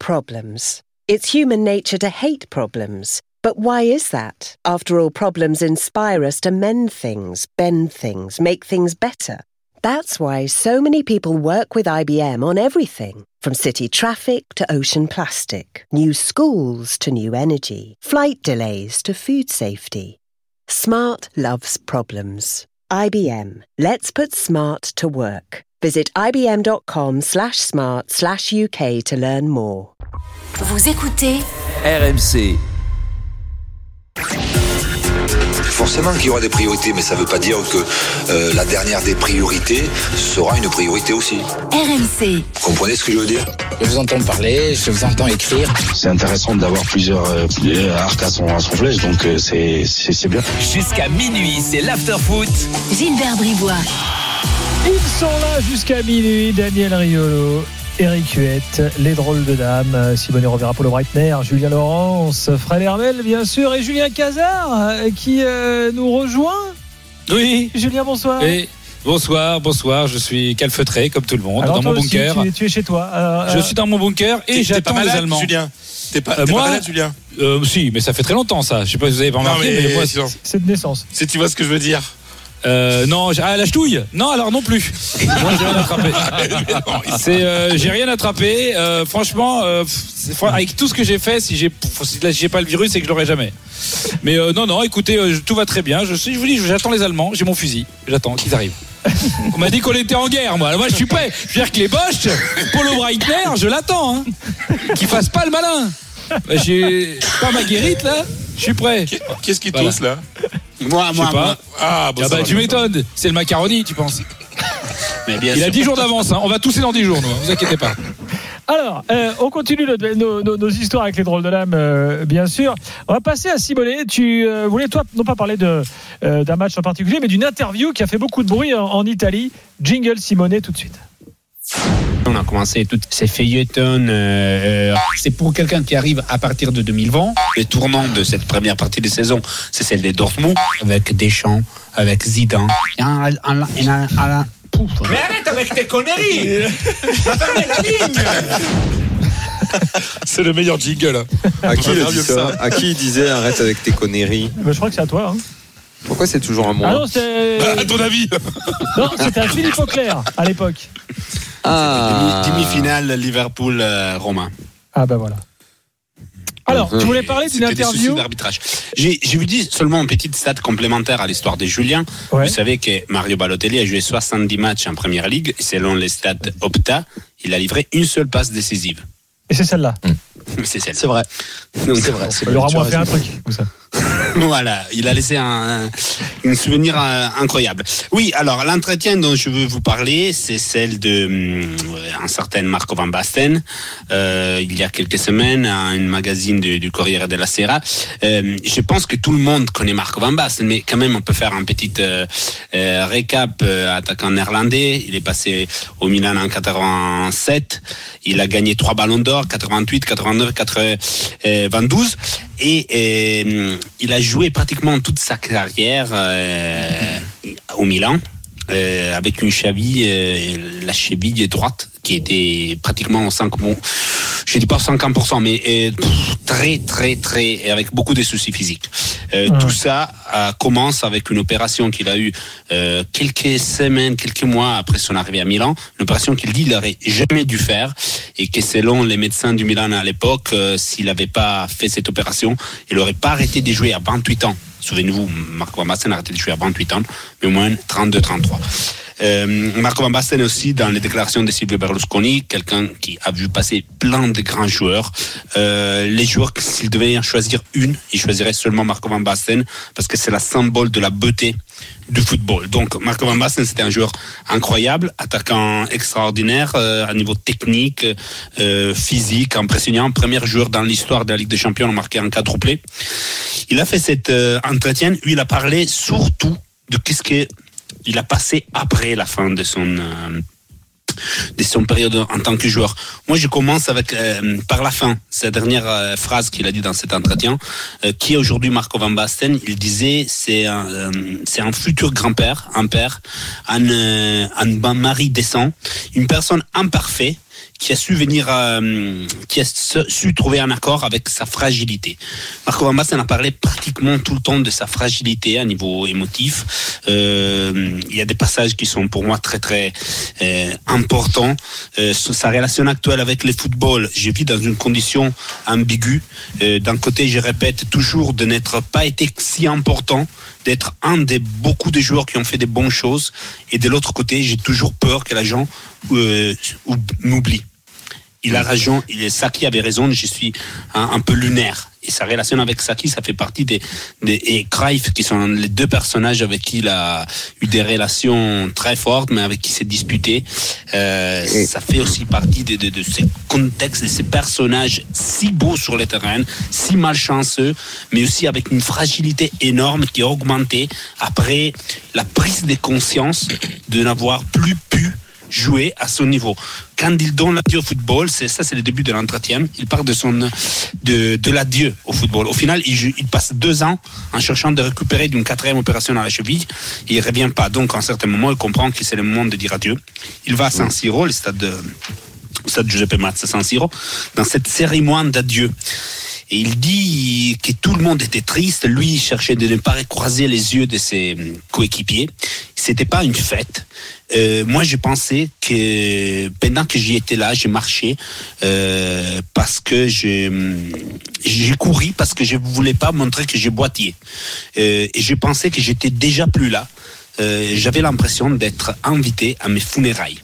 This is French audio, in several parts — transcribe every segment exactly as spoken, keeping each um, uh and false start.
problems. It's human nature to hate problems. But why is that? After all, problems inspire us to mend things, bend things, make things better. That's why so many people work with I B M on everything, from city traffic to ocean plastic, new schools to new energy, flight delays to food safety. Smart loves problems. I B M. Let's put smart to work. Visit ibm.com slash smart slash UK to learn more. Vous écoutez R M C. Forcément qu'il y aura des priorités, mais ça ne veut pas dire que euh, la dernière des priorités sera une priorité aussi. R M C. Vous comprenez ce que je veux dire ? Je vous entends parler, je vous entends écrire. C'est intéressant d'avoir plusieurs euh, arcs à son, à son flèche, donc euh, c'est, c'est, c'est bien. Jusqu'à minuit, c'est l'after-foot. Gilbert Bribois. Ils sont là jusqu'à minuit. Daniel Riolo, Eric Huette, les drôles de dames, Simone Rovera, Paulo Breitner, Julien Laurence, Fred Hermel bien sûr, et Julien Cazard qui euh, nous rejoint. Oui. Julien, bonsoir. Et bonsoir, bonsoir. Je suis calfeutré comme tout le monde. Alors dans mon aussi, bunker. Tu es, tu es chez toi. Euh, je suis dans mon bunker et t'es, j'attends t'es pas malade, les Allemands. Julien. T'es pas, euh, t'es moi, pas malade, Julien. Euh, si, mais ça fait très longtemps ça. Je sais pas si vous avez pas remarqué, non, mais, mais moi, c'est, c'est de naissance. Si tu vois ce que je veux dire. Euh, non, ah, la ch'touille. Non, alors non plus. Moi, j'ai rien attrapé. C'est, euh, j'ai rien attrapé. Euh, franchement, euh, avec tout ce que j'ai fait, si j'ai, si là, j'ai pas le virus, c'est que je l'aurai jamais. Mais euh, non, non, écoutez, euh, tout va très bien. Je suis, je vous dis, j'attends les Allemands. J'ai mon fusil. J'attends qu'ils arrivent. On m'a dit qu'on était en guerre, moi. Alors moi, je suis prêt. Je veux dire que les Boches, Paulo Breitner, je l'attends. Hein. Qu'ils fassent pas le malin. Bah, j'ai pas ma guérite là. Je suis prêt. Qu'est-ce qui voilà. tousse là? Moi, moi, moi. Ah, bon, ah bah, tu m'étonnes. C'est le macaroni, tu penses? Mais bien Il sûr. a dix jours d'avance. Hein. On va tousser dans dix jours, nous. Hein. Vous inquiétez pas. Alors, euh, on continue le, nos, nos, nos histoires avec les drôles de l'âme, euh, bien sûr. On va passer à Simone. Tu euh, voulais, toi, non pas parler de, euh, d'un match en particulier, mais d'une interview qui a fait beaucoup de bruit en, en Italie. Jingle Simone, tout de suite. On a commencé toutes ces feuilletons. Euh, c'est pour quelqu'un qui arrive à partir de deux mille vingt. Le tournant de cette première partie de saison, c'est celle des Dortmund, avec Deschamps, avec Zidane. Et un, un, un, un, un, pouf. Mais arrête avec tes conneries. Va fermer la ligne. C'est le meilleur jingle. À qui, il dit ça à qui il disait arrête avec tes conneries? Bah, je crois que c'est à toi. Hein. Pourquoi c'est toujours à moi? Ah non, c'est... Bah, à ton avis? Non, c'était à Philippe Auclair à l'époque. Ah. Demi-finale Liverpool-Roma. Ah bah voilà. Alors, tu voulais parler d'une C'était interview des soucis d'arbitrage. J'ai, j'ai vous dit seulement une petite stat complémentaire à l'histoire de Julien. Ouais. Vous savez que Mario Balotelli a joué soixante-dix matchs en Première Ligue. Selon les stats Opta, il a livré une seule passe décisive. Et c'est celle-là. Mmh. C'est celle-là. C'est vrai. Donc, c'est vrai. C'est il aura moins fait raison. un truc. Comme ça. Voilà, il a laissé un, un souvenir euh, incroyable. Oui, alors l'entretien dont je veux vous parler, c'est celle de euh, un certain Marco Van Basten, euh, il y a quelques semaines, à un magazine du, du Corriere della Sera. Euh, je pense que tout le monde connaît Marco Van Basten, mais quand même on peut faire un petit euh, euh, récap. Euh, attaquant néerlandais, il est passé au Milan en quatre-vingt-sept, il a gagné trois ballons d'or, quatre-vingt-huit, quatre-vingt-neuf, quatre-vingt-douze, et euh, il a joué pratiquement toute sa carrière euh, au Milan euh, avec une cheville, euh, la cheville droite qui était pratiquement cinq, bon, je dis pas cinquante pour cent, mais euh, très très très avec beaucoup de soucis physiques. Euh, mmh. Tout ça euh, commence avec une opération qu'il a eue euh, quelques semaines, quelques mois après son arrivée à Milan, une opération qu'il dit il n'aurait jamais dû faire et que selon les médecins du Milan à l'époque, euh, s'il n'avait pas fait cette opération, il n'aurait pas arrêté de jouer à vingt-huit ans. Souvenez-vous, Marco Van Basten a arrêté de jouer à vingt-huit ans, mais au moins trente-deux trente-trois. Euh, Marco Van Basten aussi dans les déclarations de Silvio Berlusconi, quelqu'un qui a vu passer plein de grands joueurs. Euh, les joueurs, s'il devait en choisir une, il choisirait seulement Marco Van Basten parce que c'est la symbole de la beauté du football. Donc Marco Van Basten, c'était un joueur incroyable, attaquant extraordinaire euh, à niveau technique, euh, physique, impressionnant, premier joueur dans l'histoire de la Ligue des Champions à marquer un quadruplé. Il a fait cet euh, entretien où il a parlé surtout de qu'est-ce que il a passé après la fin de son euh, de son période en tant que joueur. Moi, je commence avec euh, par la fin, sa dernière euh, phrase qu'il a dit dans cet entretien, euh, qui est aujourd'hui Marco Van Basten. Il disait c'est un euh, c'est un futur grand-père, un père, un euh, un mari décent, une personne imparfaite qui a su venir, euh, qui a su trouver un accord avec sa fragilité. Marco Van Basten a parlé pratiquement tout le temps de sa fragilité à niveau émotif. Euh, il y a des passages qui sont pour moi très très euh, importants. Euh, sa relation actuelle avec le football, je vis dans une condition ambiguë. Euh, d'un côté, je répète toujours de n'être pas été si important, d'être un des beaucoup de joueurs qui ont fait des bonnes choses, et de l'autre côté, j'ai toujours peur que les gens euh, m'oublient. Il a raison, il, Saki avait raison, je suis un, un peu lunaire. Et sa relation avec Saki, ça fait partie des, des et Cruyff, qui sont les deux personnages avec qui il a eu des relations très fortes, mais avec qui il s'est disputé. Euh, ça fait aussi partie de, de, de ces contextes, de ces personnages si beaux sur le terrain, si malchanceux, mais aussi avec une fragilité énorme qui a augmenté après la prise de conscience de n'avoir plus pu jouer à son niveau. Quand il donne l'adieu au football, c'est ça, c'est le début de l'entretien. Il parle de son de, de l'adieu au football. Au final, il, il passe deux ans en cherchant de récupérer d'une quatrième opération à la cheville. Et il revient pas. Donc, à un certain moment, il comprend que c'est le moment de dire adieu. Il va à San Siro, le stade de, le stade Giuseppe Mazza, San Siro, dans cette cérémonie d'adieu. Et il dit que tout le monde était triste. Lui, il cherchait de ne pas croiser les yeux de ses coéquipiers. C'était pas une fête. Euh, moi, je pensais que pendant que j'y étais là, j'ai marché euh, parce que j'ai, j'ai couru parce que je voulais pas montrer que j'ai boitillé. Euh, et je pensais que j'étais déjà plus là. Euh, j'avais l'impression d'être invité à mes funérailles.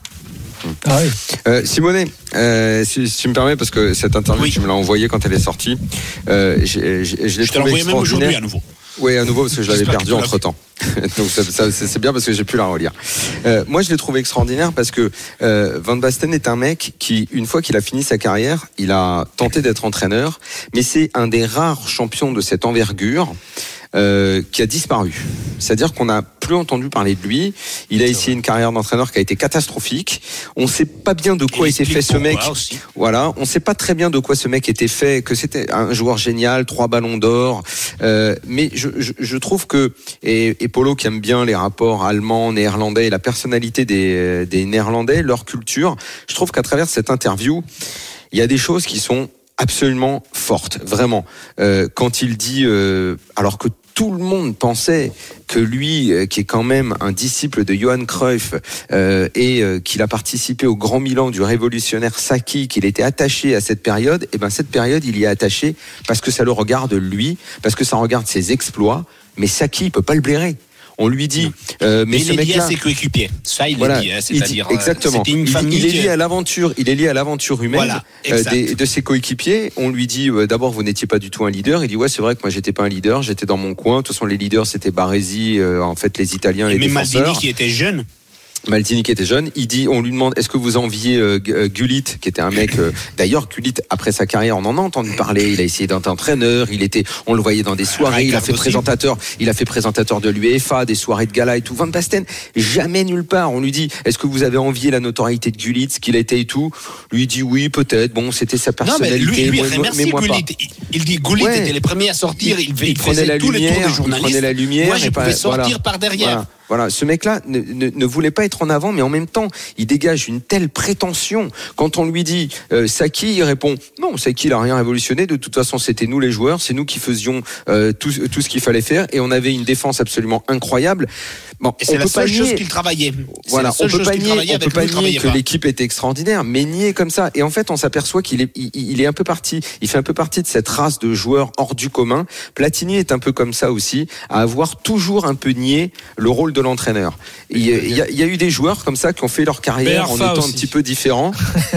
Ah oui. euh, Simonet, euh, si, si tu me permets, parce que cette interview, oui. tu me l'as envoyée quand elle est sortie. Euh, j'ai, j'ai, je l'ai je te l'ai envoyée même aujourd'hui à nouveau. Oui, à nouveau, parce que je l'avais perdu entre temps. Donc ça, ça, c'est bien parce que j'ai pu la relire. Euh, moi, je l'ai trouvé extraordinaire parce que euh, Van Basten est un mec qui, une fois qu'il a fini sa carrière, il a tenté d'être entraîneur, mais c'est un des rares champions de cette envergure Euh, qui a disparu. C'est-à-dire qu'on n'a plus entendu parler de lui. Il a essayé une carrière d'entraîneur qui a été catastrophique. On ne sait pas bien de quoi était fait ce mec. Aussi. Voilà, on ne sait pas très bien de quoi ce mec était fait, que c'était un joueur génial, trois ballons d'or. Euh, mais je, je, je trouve que, et, et Polo qui aime bien les rapports allemands, néerlandais, et la personnalité des, des Néerlandais, leur culture, je trouve qu'à travers cette interview, il y a des choses qui sont absolument forte, vraiment. Euh, quand il dit, euh, alors que tout le monde pensait que lui, euh, qui est quand même un disciple de Johan Cruyff, euh, et euh, qu'il a participé au Grand Milan du révolutionnaire Saki, qu'il était attaché à cette période, et ben cette période, il y est attaché parce que ça le regarde lui, parce que ça regarde ses exploits, mais Saki, il peut pas le blairer. On lui dit, euh, mais, mais ce il est lié à ses coéquipiers. Ça, il voilà, est lié, c'est-à-dire dit, exactement. Une il, il est lié à l'aventure. Il est lié à l'aventure humaine voilà, euh, des, de ses coéquipiers. On lui dit, euh, d'abord, vous n'étiez pas du tout un leader. Il dit, ouais, c'est vrai que moi, j'étais pas un leader. J'étais dans mon coin. De toute façon, les leaders, c'était Baresi, euh, en fait, les Italiens, et les mais défenseurs. Maldini qui était jeune. Maldini qui était jeune, il dit, on lui demande, est-ce que vous enviez euh, Gullit, qui était un mec, euh, d'ailleurs Gullit après sa carrière, on en a entendu parler, il a essayé d'être entraîneur, il était, on le voyait dans des soirées, il a fait présentateur, il a fait présentateur de l'UEFA, des soirées de gala et tout. Van Basten, jamais nulle part. On lui dit, est-ce que vous avez envié la notoriété de Gullit, ce qu'il a été et tout? Lui il dit oui, peut-être. Bon, c'était sa personnalité. Non, mais lui, lui moi, remercie mais moi Gullit. pas. Il, il dit Gullit ouais. était les premiers à sortir, il, il, il prenait la tous lumière, les tours des journalistes. il prenait la lumière. Moi, je pouvais pas, sortir voilà, par derrière. Voilà. Voilà, ce mec-là ne, ne, ne voulait pas être en avant, mais en même temps, il dégage une telle prétention. Quand on lui dit euh, Saki, il répond non, Saki, il a rien révolutionné. De toute façon, c'était nous les joueurs, c'est nous qui faisions euh, tout, tout ce qu'il fallait faire, et on avait une défense absolument incroyable. Bon, et c'est on la peut seule pas chose nier. qu'il travaillait. Voilà, on peut pas nier, on peut pas nier que pas. l'équipe était extraordinaire, mais nier comme ça. Et en fait, on s'aperçoit qu'il est, il, il est un peu parti. Il fait un peu partie de cette race de joueurs hors du commun. Platini est un peu comme ça aussi, à avoir toujours un peu nié le rôle de l'entraîneur. Il y, a, il, y a, il y a eu des joueurs comme ça qui ont fait leur carrière en étant aussi. un petit peu différents.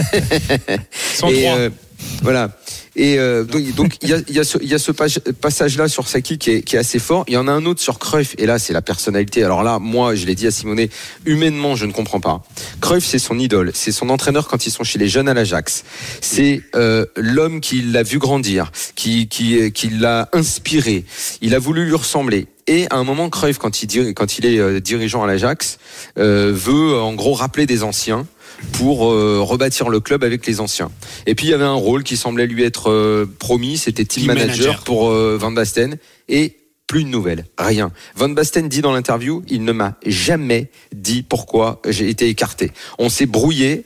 Sans et, droit. Euh, voilà. Et euh, donc il y a, il y a ce, il y a ce passage-là sur Saki qui est, qui est assez fort. Il y en a un autre sur Cruyff, et là c'est la personnalité. Alors là, moi, je l'ai dit à Simonet, humainement, je ne comprends pas. Cruyff, c'est son idole, c'est son entraîneur quand ils sont chez les jeunes à l'Ajax. C'est euh, l'homme qui l'a vu grandir, qui, qui, qui l'a inspiré. Il a voulu lui ressembler. Et à un moment, Cruyff, quand il, quand il est euh, dirigeant à l'Ajax, euh, veut en gros rappeler des anciens pour euh, rebâtir le club avec les anciens. Et puis il y avait un rôle qui semblait lui être euh, promis, c'était team, team manager, manager pour euh, Van Basten, et plus de nouvelles, rien. Van Basten dit dans l'interview, il ne m'a jamais dit pourquoi j'ai été écarté. On s'est brouillé.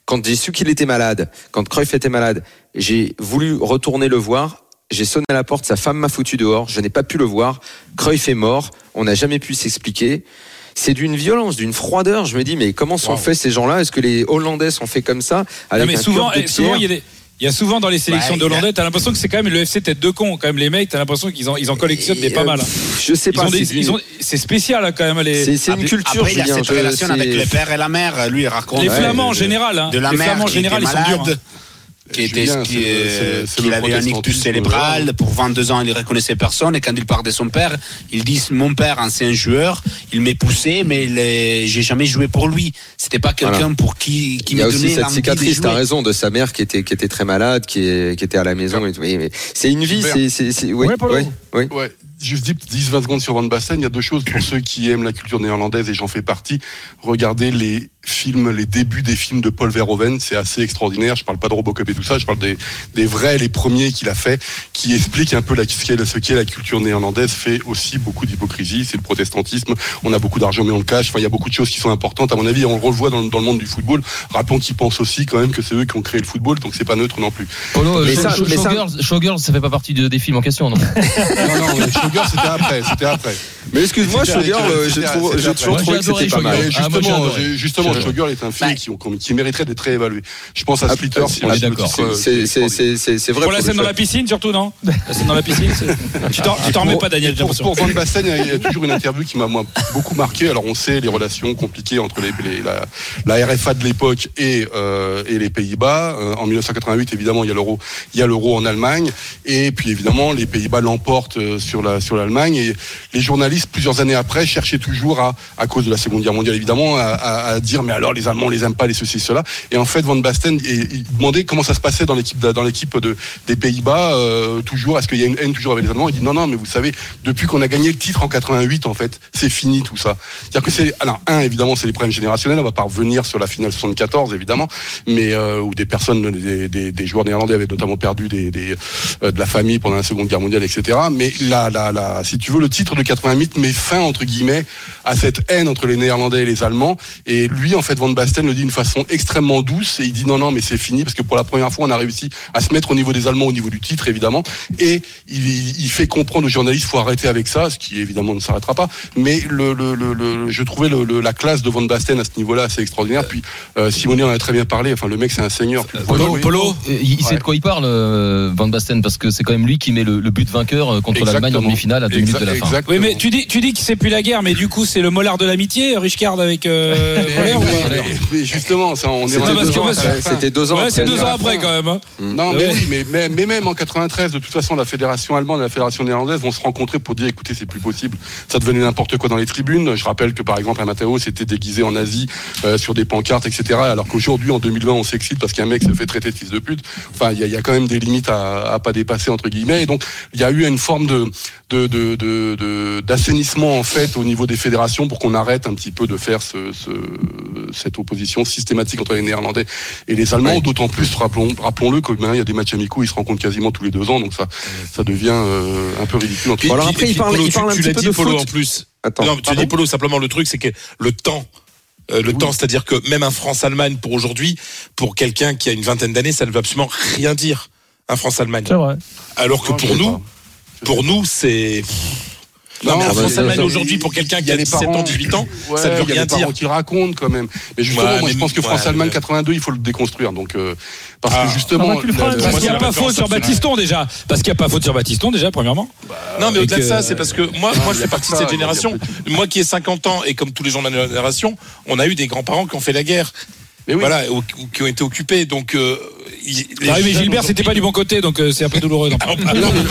quand j'ai su qu'il était malade, quand Cruyff était malade, j'ai voulu retourner le voir. J'ai sonné à la porte, sa femme m'a foutu dehors, je n'ai pas pu le voir. Cruyff est mort, on n'a jamais pu s'expliquer. C'est d'une violence, d'une froideur. Je me dis, mais comment sont wow. faits ces gens-là? Est-ce que les Hollandais sont faits comme ça avec non, mais un souvent, cœur de souvent il y a des. Il y a souvent dans les sélections ouais, de Hollandais, t'as l'impression que c'est quand même le F C tête de con. Quand même, les mecs, t'as l'impression qu'ils en, ils en collectionnent des euh, pas mal. Hein. Je sais pas. Ils ont des, c'est, ils ont, c'est spécial hein, quand même. Les... C'est, c'est une culture. Après, il y a Julien, cette je, relation c'est... avec le père et la mère. Lui, il raconte. Les ouais, Flamands en de, général. Hein. De la les mère Flamands en général, ils sont durs. Hein. Qui était, Julien, qui, c'est, c'est, c'est qu'il avait un ictus cérébral. Pour vingt-deux ans, il ne reconnaissait personne. Et quand il parle de son père, il dit, mon père, ancien joueur, il m'est poussé, mais il est, j'ai jamais joué pour lui. C'était pas quelqu'un voilà. pour qui, qui me donnait l'envie de jouer. Il y a aussi cette cicatrice, t'as raison, de sa mère qui était, qui était très malade, qui, est, qui était à la maison. Et tout. Mais c'est une vie, c'est, c'est, c'est, oui, oui, oui, oui. Ouais. Juste dix vingt secondes sur Van Basten, il y a deux choses pour ceux qui aiment la culture néerlandaise et j'en fais partie. Regardez les films, les débuts des films de Paul Verhoeven, c'est assez extraordinaire. Je parle pas de Robocop et tout ça, je parle des, des vrais, les premiers qu'il a fait, qui expliquent un peu la, ce, qu'est, ce qu'est la culture néerlandaise, fait aussi beaucoup d'hypocrisie. C'est le protestantisme, on a beaucoup d'argent mais on le cache. Enfin, il y a beaucoup de choses qui sont importantes à mon avis. On le revoit dans, dans le monde du football. Rappelons qu'ils pensent aussi quand même que c'est eux qui ont créé le football, donc c'est pas neutre non plus. Oh non, mais show, ça, show, mais Showgirls, ça... Showgirls, ça fait pas partie de, des films en question, non? Non, non, mais Showgirls, c'était après, c'était après. Mais excuse-moi, Showgirls, j'ai toujours, j'ai toujours trouvé que c'était pas mal. Justement, justement, Showgirls est un film qui, qui mériterait d'être réévalué. Je pense à Splitter, si on est d'accord. C'est, c'est, c'est, c'est, c'est vrai. Pour la scène dans la piscine, surtout, non? La scène dans la piscine, tu t'en, tu t'en remets pas, Daniel. Pour, pour Van Basten, il y a toujours une interview qui m'a moi, beaucoup marqué. Alors, on sait les relations compliquées entre les, les, la, la R F A de l'époque et, euh, et les Pays-Bas. Euh, en dix-neuf cent quatre-vingt-huit, évidemment, il y a l'euro, il y a l'euro en Allemagne. Et puis, évidemment, les Pays-Bas l'emportent sur la, sur l'Allemagne. Et les journalistes, plusieurs années après, cherchaient toujours à, à cause de la Seconde Guerre mondiale, évidemment, à, à, à dire, mais alors, les Allemands, on les aime pas, les ceci, cela. Et en fait, Van Basten, il demandait comment ça se passait dans l'équipe, dans l'équipe de, des Pays-Bas, euh, toujours, est-ce qu'il y a une haine toujours avec les Allemands? Il dit, non, non, mais vous savez, depuis qu'on a gagné le titre en quatre-vingt-huit, en fait, c'est fini tout ça. C'est-à-dire que c'est, alors, un, évidemment, c'est les problèmes générationnels, on va pas revenir sur la finale soixante-quatorze, évidemment, mais, euh, où des personnes, des, des, des joueurs néerlandais avaient notamment perdu des, des, euh, de la famille pendant la Seconde Guerre mondiale, et cetera. Mais là, là, là, si tu veux, le titre de quatre-vingt-huit met fin, entre guillemets, à cette haine entre les Néerlandais et les Allemands. Et lui, en fait, Van Basten le dit d'une façon extrêmement douce, et il dit non, non, mais c'est fini, parce que pour la première fois, on a réussi à se mettre au niveau des Allemands, au niveau du titre, évidemment. Et il, il fait comprendre aux journalistes, faut arrêter avec ça, ce qui, évidemment, ne s'arrêtera pas. Mais le, le, le, le je trouvais le, le, la classe de Van Basten à ce niveau-là assez extraordinaire. Puis, euh, Simone en a très bien parlé. Enfin, le mec, c'est un seigneur. Polo, Polo, il sait ouais. de quoi il parle, euh, Van Basten, parce que c'est quand même lui qui met le, le but vainqueur contre Exactement. l'Allemagne en demi-finale à deux minutes de la fin. Exactement. Oui, mais tu dis, tu dis que c'est plus la guerre, mais du coup, c'est le mollard de l'amitié, Richcard avec euh, Voller, ou... Mais justement, ça, on est c'était, deux ans, c'était deux ans. Ouais, c'est deux ans après quand même. Hein. Non, mais ouais. oui, mais, mais, mais même en quatre-vingt-treize, de toute façon, la fédération allemande et la fédération néerlandaise vont se rencontrer pour dire, écoutez, c'est plus possible. Ça devenait n'importe quoi dans les tribunes. Je rappelle que par exemple, un Matteo s'était déguisé en Asie euh, sur des pancartes, et cetera. Alors qu'aujourd'hui, en deux mille vingt, on s'excite parce qu'un mec se fait traiter de fils de pute. Enfin, il y, y a quand même des limites à, à pas dépasser entre guillemets. Et donc, il y a eu une forme de, de, de, de, de d'assainissement en fait au niveau des fédérations pour qu'on arrête un petit peu de faire ce, ce, cette opposition systématique entre les Néerlandais et les Allemands. Ouais. D'autant plus, rappelons, rappelons-le, que ben, il y a des matchs amicaux, ils se rencontrent quasiment tous les deux ans, donc ça, ça devient euh, un peu ridicule. Entre alors après, il parle, il parle un tu, petit tu peu dit, de Polo, foot. En plus. Attends, non, tu as dit Polo, simplement le truc, c'est que le temps. Euh, le oui. temps, c'est-à-dire que même un France-Allemagne pour aujourd'hui, pour quelqu'un qui a une vingtaine d'années, ça ne veut absolument rien dire. Un France-Allemagne. C'est vrai. Alors que non, pour nous, pour nous, c'est. Non, non, mais un France-Allemagne aujourd'hui, pour quelqu'un qui a dix-sept ans, dix-huit ans, ouais, ça ne veut rien dire. Il y a des parents qui racontent quand même. Mais justement, ouais, moi, je pense que France-Allemagne ouais, quatre-vingt-deux, il faut le déconstruire. Donc, euh, parce ah, que justement. Le, le, parce qu'il n'y a pas faute sur Baptiston déjà. Parce qu'il n'y a pas faute sur Baptiston déjà, premièrement. Bah, non, mais au-delà de ça, c'est parce que moi, moi, je fais partie de cette génération. Moi qui ai cinquante ans, et comme tous les gens de la génération, on a eu des grands-parents qui ont fait la guerre. Mais oui. Voilà, ou, ou qui ont été occupés. Donc, euh, il, ah oui, mais Gilbert, c'était pas du bon côté, donc euh, c'est un peu douloureux d'en parler.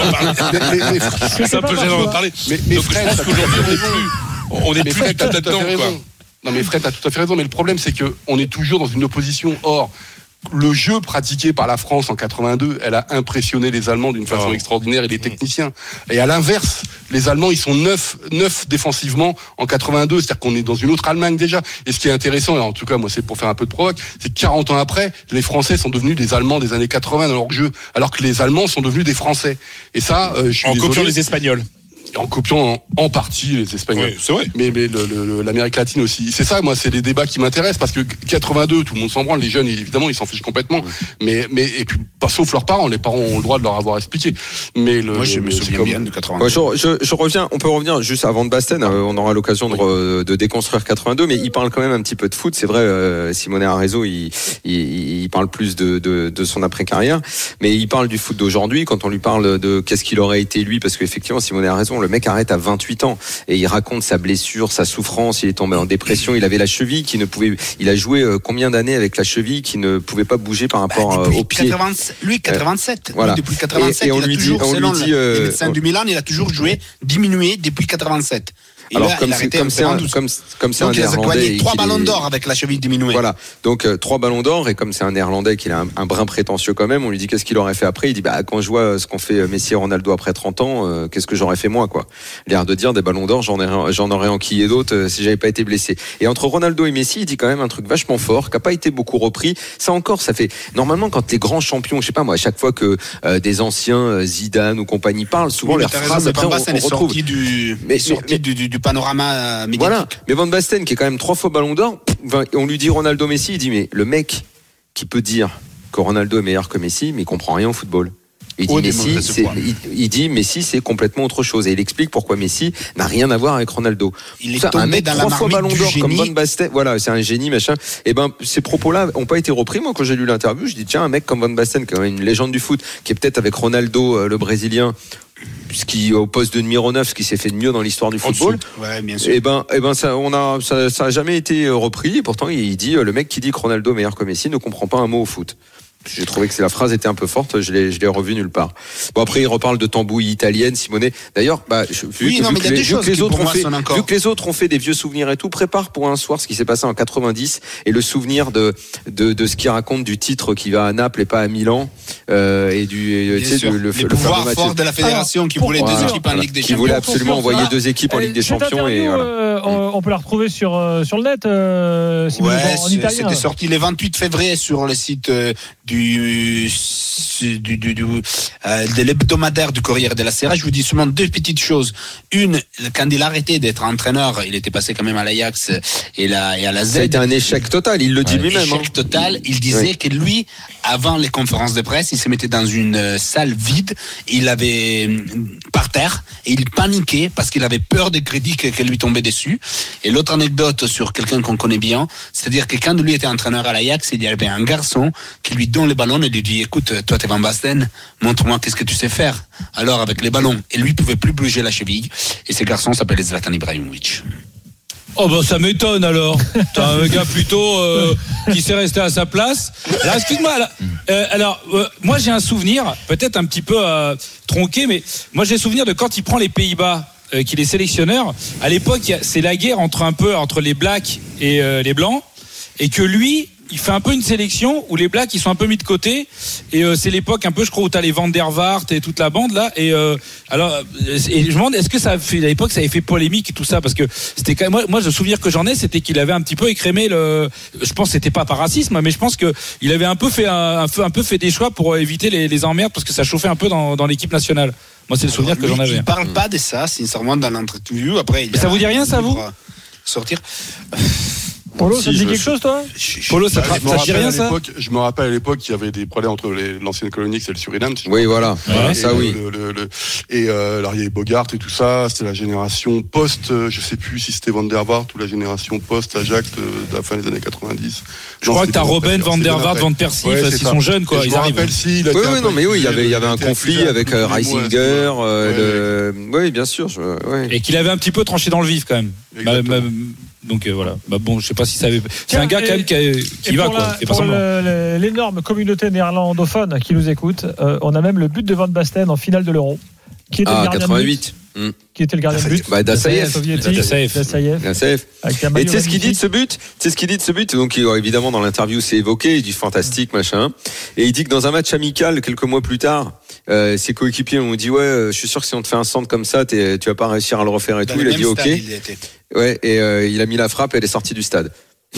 C'est un peu gênant d'en parler. Mais, mais donc, Fred, je pense qu'aujourd'hui, on n'est plus, on est plus Fred, du tout là-dedans, quoi. Non, mais Fred, t'as tout à fait raison. Mais le problème, c'est que on est toujours dans une opposition. Or, le jeu pratiqué par la France en quatre-vingt-deux, elle a impressionné les Allemands d'une façon oh. extraordinaire et les techniciens. Et à l'inverse, les Allemands, ils sont neuf, neuf défensivement en quatre-vingt-deux, c'est-à-dire qu'on est dans une autre Allemagne déjà. Et ce qui est intéressant, et en tout cas, moi, c'est pour faire un peu de provoque, c'est que quarante ans après, les Français sont devenus des Allemands des années quatre-vingts dans leur jeu, alors que les Allemands sont devenus des Français. Et ça, euh, je suis en désolé. copiant les Espagnols. en copiant en, en partie les Espagnols. Oui, c'est vrai. Mais, mais le, le, l'Amérique latine aussi. C'est ça, moi, c'est les débats qui m'intéressent parce que quatre-vingt-deux, tout le monde s'en branle. Les jeunes, évidemment, ils s'en fichent complètement. Oui. Mais, mais et puis pas sauf leurs parents. Les parents ont le droit de leur avoir expliqué. Mais le, moi, je me souviens comme... bien de quatre-vingt-deux. Ouais, je, je, je reviens. On peut revenir juste avant de Basten. Euh, on aura l'occasion de, oui. de déconstruire quatre-vingt-deux. Mais il parle quand même un petit peu de foot. C'est vrai. Euh, Simonet a raison. Il, il, il parle plus de, de, de son après-carrière. Mais il parle du foot d'aujourd'hui. Quand on lui parle de qu'est-ce qu'il aurait été lui, parce qu'effectivement, Simonet a raison. Le mec arrête à vingt-huit ans et il raconte sa blessure, sa souffrance. Il est tombé en dépression. Il avait la cheville qui ne pouvait. Il a joué euh, combien d'années avec la cheville qui ne pouvait pas bouger par rapport bah, au pied. quatre-vingt-sept, lui, quatre-vingt-sept. Euh, voilà. Lui, depuis quatre-vingt-sept, et, et on il lui a dit, toujours, on selon lui dit, euh, le médecin du Milan, il a toujours joué diminué depuis quatre-vingt-sept. Et alors là, comme c'est comme c'est un, comme comme c'est un néerlandais, il a trois ballons d'or avec la cheville diminuée. Voilà, donc euh, trois ballons d'or et comme c'est un néerlandais qui a un, un brin prétentieux quand même, on lui dit qu'est-ce qu'il aurait fait après. Il dit bah quand je vois ce qu'on fait Messi et Ronaldo après trente ans, euh, qu'est-ce que j'aurais fait moi quoi. L'air de dire des ballons d'or, j'en ai j'en aurais enquillé d'autres euh, si j'avais pas été blessé. Et entre Ronaldo et Messi, il dit quand même un truc vachement fort qui a pas été beaucoup repris. Ça encore, ça fait normalement quand les grands champions, je sais pas moi, à chaque fois que euh, des anciens euh, Zidane ou compagnie parlent, souvent oui, leurs phrases après on, on retrouve. Du, mais, sorti mais, du, du, du panorama. Médiatique. Voilà, mais Van Basten qui est quand même trois fois ballon d'or, on lui dit Ronaldo Messi, il dit mais le mec qui peut dire que Ronaldo est meilleur que Messi, mais il comprend rien au football. Il dit, Messi, c'est, il, il dit Messi c'est complètement autre chose et il explique pourquoi Messi n'a rien à voir avec Ronaldo. Il est ça, tombé un mec dans trois la fois ballon d'or génie. comme Van Basten, voilà c'est un génie machin. Et ben ces propos-là ont pas été repris. Moi quand j'ai lu l'interview, je dis tiens un mec comme Van Basten, qui est une légende du foot, qui est peut-être avec Ronaldo euh, le Brésilien. Ce qui au poste de numéro neuf, ce qui s'est fait de mieux dans l'histoire du football. Ouais, bien sûr. Et ben, et ben ça, on a, ça, ça a jamais été repris. Et pourtant, il dit le mec qui dit que Ronaldo est meilleur que Messi ne comprend pas un mot au foot. J'ai trouvé que la phrase était un peu forte, je l'ai, je l'ai revu nulle part. Bon après il reparle de tambouille italienne, Simonet. D'ailleurs, bah, je, vu, oui, que, non, vu, mais que y a les, des vu, que les autres ont fait, vu que les autres ont fait des vieux souvenirs et tout, prépare pour un soir ce qui s'est passé en quatre-vingt-dix et le souvenir de de, de ce qu'il raconte du titre qui va à Naples et pas à Milan euh, et du et, tu sais, le, le, les le pouvoirs forts de la fédération. Alors, qui voulait voilà, deux équipes en Ligue des Champions. Qui voulait absolument envoyer deux équipes en Ligue des Champions et voilà. euh, on peut la retrouver sur sur le net. Euh, si ouais, en italien. C'était sorti le vingt-huit février sur le site euh, du Du, du, du, euh, de l'hebdomadaire du Corriere della Sera. Je vous dis seulement deux petites choses. Une, quand il a arrêté d'être entraîneur, il était passé quand même à l'Ajax et, la, et à la Z. Ça a été un échec total, il le dit un lui-même. Un échec hein. total. Il disait oui. que lui, avant les conférences de presse, il se mettait dans une salle vide, il avait par terre et il paniquait parce qu'il avait peur des critiques qui lui tombaient dessus. Et l'autre anecdote sur quelqu'un qu'on connaît bien, c'est-à-dire que quand lui était entraîneur à l'Ajax, il y avait un garçon qui lui donne les ballons et lui dit écoute, toi t'es Van Basten, montre-moi qu'est-ce que tu sais faire. Alors avec les ballons, et lui pouvait plus bouger la cheville. Et ce garçon s'appelait Zlatan Ibrahimovic. Oh bah ça m'étonne alors. T'as un gars plutôt euh, qui s'est resté à sa place. Alors excuse-moi. Là, euh, alors euh, moi j'ai un souvenir, peut-être un petit peu euh, tronqué, mais moi j'ai souvenir de quand il prend les Pays-Bas. Euh, qu'il est sélectionneur. À l'époque, c'est la guerre entre un peu entre les blacks et euh, les blancs, et que lui. Il fait un peu une sélection où les blacks ils sont un peu mis de côté et euh, c'est l'époque un peu je crois où t'as les Van der Vaart et toute la bande là et euh, alors et je me demande est-ce que ça a fait à l'époque ça avait fait polémique et tout ça parce que c'était quand même moi, moi le souvenir que j'en ai c'était qu'il avait un petit peu écrémé le je pense que c'était pas par racisme mais je pense que il avait un peu fait un, un, peu, un peu fait des choix pour éviter les, les emmerdes parce que ça chauffait un peu dans, dans l'équipe nationale. Moi c'est le souvenir que j'en avais. Il parle pas de ça sincèrement dans l'interview après. Il ça vous dit rien ça vous sortir. Polo, si, ça te dit quelque chose, toi Polo, ça bah, te dit rien, ça Je me rappelle à l'époque qu'il y avait des problèmes entre les, l'ancienne colonie et le Suriname. Oui, voilà. Ouais, et ça, le, oui. Le, le, le, et euh, alors, il y avait Bogart et tout ça. C'était la génération post, euh, je sais plus si c'était Van der Vaart ou la génération post-Ajax de, de la fin des années quatre-vingt-dix. Je non, crois que t'as Robben, Van der Vaart, Van Persie, ouais, ils sont jeunes, quoi. Et ils je me arrivent. rappelle si. Il a oui, oui, non, mais oui, il y avait, il y avait un il conflit avec euh, Reisinger. Euh, le... Oui, bien sûr. Je... Ouais. Et qu'il avait un petit peu tranché dans le vif, quand même. Bah, bah, donc euh, voilà. Bah, bon, je sais pas si ça avait. C'est un gars et, quand même qui, qui va, la, quoi. C'est pour pas le, l'énorme communauté néerlandophone qui nous écoute, euh, on a même le but de Van Basten en finale de l'Euro. Qui était ah, le gardien quatre-vingt-huit. De but, mmh. Qui était le gardien de but bah, Dassaïev. Dassaïev. Et tu sais ce qu'il dit de ce but Tu sais ce qu'il dit de ce but Donc évidemment dans l'interview c'est évoqué, il dit fantastique machin. Et il dit que dans un match amical quelques mois plus tard, euh, ses coéquipiers ont dit ouais, je suis sûr que si on te fait un centre comme ça, tu vas pas réussir à le refaire et dans tout. Il a dit ok. Stade, il ouais, et euh, il a mis la frappe et elle est sortie du stade. eh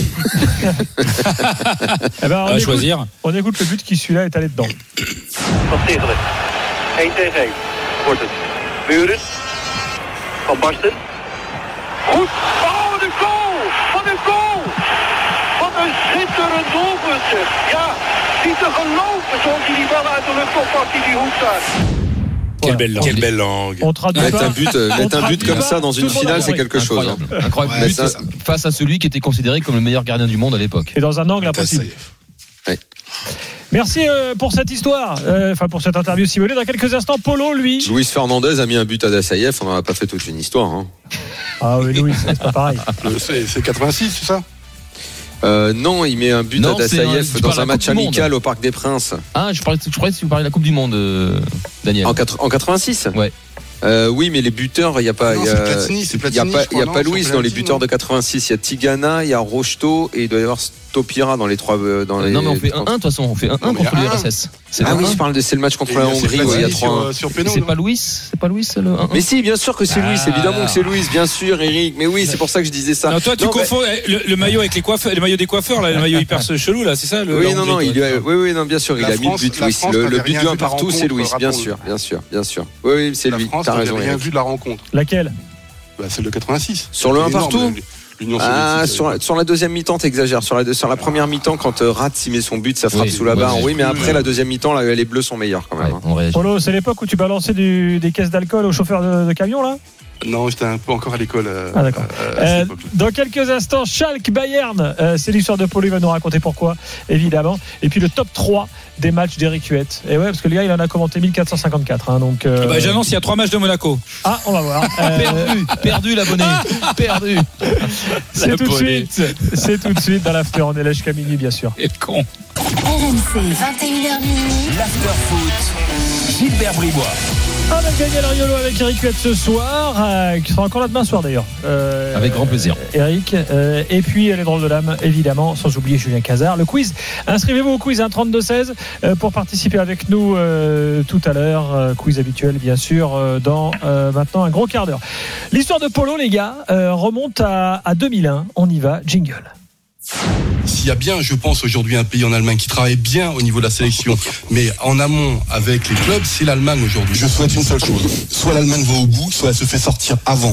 ben, on, à écoute, choisir. On écoute le but qui celui-là est allé dedans. Van Tegelen. één tegen één wordt het. Muren. van Basten. Goed. Oh, de goal! Wat een goal! Wat een schitterend doelpunt, zeg. Ja, niet te geloven zoals hij die bal uit de lucht oppakt in die hoek staat. Quelle belle langue. Quelle belle langue. Mettre un but, mettre un but comme ça dans une finale, c'est quelque chose. Incroyable. Incroyable. Ouais, but face à celui qui était considéré comme le meilleur gardien du monde à l'époque. Et dans un angle impossible. Ouais. Merci euh, pour cette histoire, euh, enfin pour cette interview simulée. Dans quelques instants, Polo, lui. Luis Fernandez a mis un but à Dassaïev, on n'a pas fait toute une histoire. Hein. Ah oui, Louis, c'est pas pareil. C'est, c'est quatre-vingt-six, c'est ça? Euh, non, il met un but non, à Dassaïev dans un match amical au Parc des Princes. Ah, je parlais, je croyais que tu parlais de la Coupe du Monde, euh, Daniel. En, quatre, en quatre-vingt-six? Ouais. Euh, oui, mais les buteurs, il n'y a pas, il y a, Platini, c'est Platini, y a pas, crois, y a non, pas Louis dans les buteurs non. de quatre-vingt-six. Il y a Tigana, il y a Rocheteau et il doit y avoir Stopira dans les trois. Dans les non, mais on fait un un de toute façon, on fait un un contre l'U R S S. C'est ah oui, je parle de c'est le match contre et la Hongrie où il y a trois. Sur, sur c'est pas Louis, c'est pas Louis le un un. Mais si, bien sûr que c'est Louis, évidemment que c'est Louis, bien sûr, Eric. Mais oui, c'est pour ça que je disais ça. Non, toi, tu non, confonds mais... le, le maillot avec les coiffeurs, le maillot des coiffeurs, là, le maillot hyper chelou, là, c'est ça le, Oui, non, non, il a, oui, oui, non, bien sûr, la il a France, mis le but, Louis. France, Le, le but du un partout, c'est Louis, bien rapport, sûr, bien sûr, bien sûr. Oui, oui, c'est la lui. France, t'as raison. Rien vu de la rencontre. Laquelle? Bah, celle de quatre-vingt-six. Sur le un partout. Ah, sur, sur la deuxième mi-temps, t'exagères. Sur la, sur la première mi-temps, quand euh, Ratz met son but, ça frappe oui, sous la barre. Oui, mais après la deuxième mi-temps, là, les Bleus sont meilleurs quand même. Ouais, Polo, c'est l'époque où tu balançais du, des caisses d'alcool aux chauffeurs de, de camion, là? Non, j'étais un peu encore à l'école. Euh, ah, d'accord. Euh, dans quelques instants, Schalke Bayern, euh, c'est l'histoire de Polo, il va nous raconter pourquoi, évidemment. Et puis le top trois des matchs d'Eric Huette. Et ouais, parce que le gars, il en a commenté mille quatre cent cinquante-quatre. Hein, donc, euh... bah, j'annonce, il y a trois matchs de Monaco. Ah, on va voir. Euh... perdu, perdu l'abonné. perdu. C'est tout de suite. C'est tout de suite dans l'after. On est là jusqu'à minuit, bien sûr. Et con. R M C, vingt et une heures minuit. L'after foot. Gilbert Bribois. Avec Daniel Riolo, avec Eric Huette ce soir, euh, qui sera encore là demain soir d'ailleurs. Euh, avec grand plaisir. Eric. Euh, et puis les drôles de l'âme, évidemment, sans oublier Julien Cazard. Le quiz, inscrivez-vous au quiz, hein, trente-deux seize, euh, pour participer avec nous euh, tout à l'heure. Euh, quiz habituel, bien sûr, euh, dans euh, maintenant un gros quart d'heure. L'histoire de Polo, les gars, euh, remonte à, à deux mille un. On y va, jingle. S'il y a bien, je pense, aujourd'hui un pays en Allemagne qui travaille bien au niveau de la sélection, mais en amont avec les clubs, c'est l'Allemagne aujourd'hui. Je souhaite une seule chose. Soit l'Allemagne va au bout, soit elle se fait sortir avant.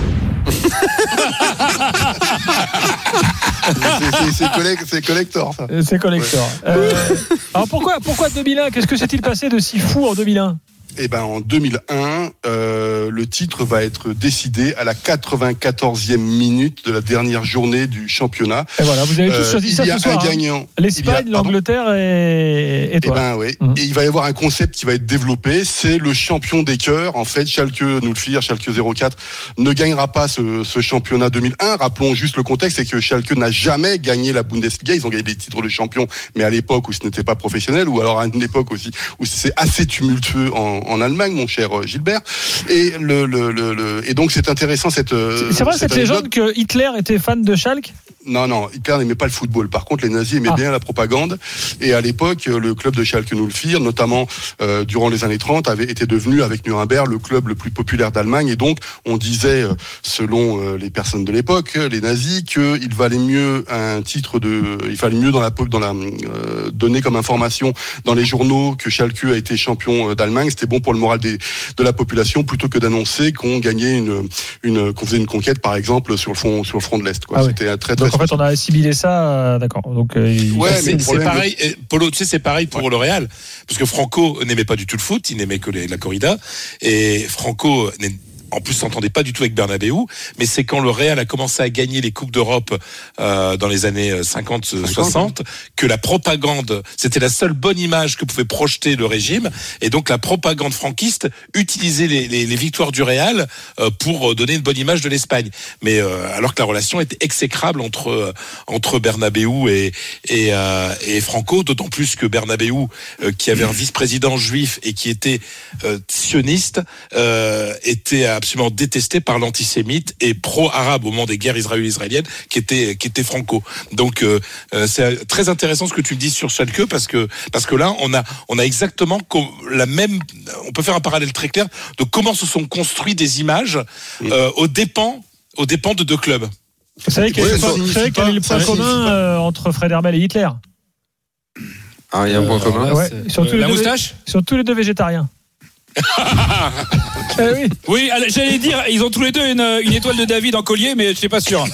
c'est, c'est, collect, c'est collector, ça. C'est collector. Ouais. Euh, alors pourquoi, pourquoi deux mille un? Qu'est-ce que s'est-il passé de si fou en deux mille un? Eh ben, en deux mille un, euh, le titre va être décidé à la quatre-vingt-quatorzième minute de la dernière journée du championnat. Et voilà, vous avez tous euh, choisi ça ce soir. Il y a un gagnant. Hein. L'Espagne, l'Angleterre et, et toi. Eh ben, oui. Mmh. Et il va y avoir un concept qui va être développé. C'est le champion des cœurs. En fait, Schalke null vier, Schalke zéro quatre ne gagnera pas ce, ce championnat deux mille un. Rappelons juste le contexte, c'est que Schalke n'a jamais gagné la Bundesliga. Ils ont gagné des titres de champion, mais à l'époque où ce n'était pas professionnel, ou alors à une époque aussi où c'est assez tumultueux en en Allemagne, mon cher Gilbert. Et le, le, le, le et donc c'est intéressant cette. C'est, c'est vrai cette, cette légende que Hitler était fan de Schalke. Non, non, Hitler n'aimait pas le football. Par contre, les nazis aimaient ah. bien la propagande. Et à l'époque, le club de Schalke null vier, notamment euh, durant les années trente, avait été devenu, avec Nuremberg, le club le plus populaire d'Allemagne. Et donc, on disait, selon euh, les personnes de l'époque, les nazis, qu'il valait mieux un titre de, il fallait mieux dans la dans la euh, donner comme information dans les journaux que Schalke a été champion d'Allemagne. C'était bon pour le moral des, de la population, plutôt que d'annoncer qu'on gagnait une, une, qu'on faisait une conquête, par exemple, sur le front, sur le front de l'Est. Quoi. Ah oui. C'était très, très. Donc, en fait, on a assimilé ça, euh, d'accord. Donc, euh, ouais, mais c'est, c'est pareil. De... Polo, tu sais, c'est pareil pour ouais. le Real, parce que Franco n'aimait pas du tout le foot, il n'aimait que les, la corrida, et Franco en plus s'entendait pas du tout avec Bernabeu, mais c'est quand le Real a commencé à gagner les coupes d'Europe euh, dans les années cinquante soixante que la propagande, c'était la seule bonne image que pouvait projeter le régime, et donc la propagande franquiste utilisait les, les, les victoires du Real euh, pour donner une bonne image de l'Espagne. Mais euh, alors que la relation était exécrable entre euh, entre Bernabeu et et, euh, et Franco, d'autant plus que Bernabeu, euh, qui avait un vice-président juif et qui était euh, sioniste, euh, était absolument détesté par l'antisémite et pro-arabe au moment des guerres israélo-israéliennes qui était qui était Franco. Donc euh, c'est très intéressant ce que tu me dis sur Schalke, parce que parce que là on a on a exactement la même, on peut faire un parallèle très clair de comment se sont construits des images euh, aux dépens aux dépens de deux clubs. Vous savez quel est le point commun euh, entre Fred Hermel et Hitler? Ah, il y a un point commun. Ouais, surtout euh, la deux, moustache. Surtout les deux végétariens. Eh oui. Oui, alors, j'allais dire, ils ont tous les deux une, une étoile de David en collier, mais je suis pas sûr.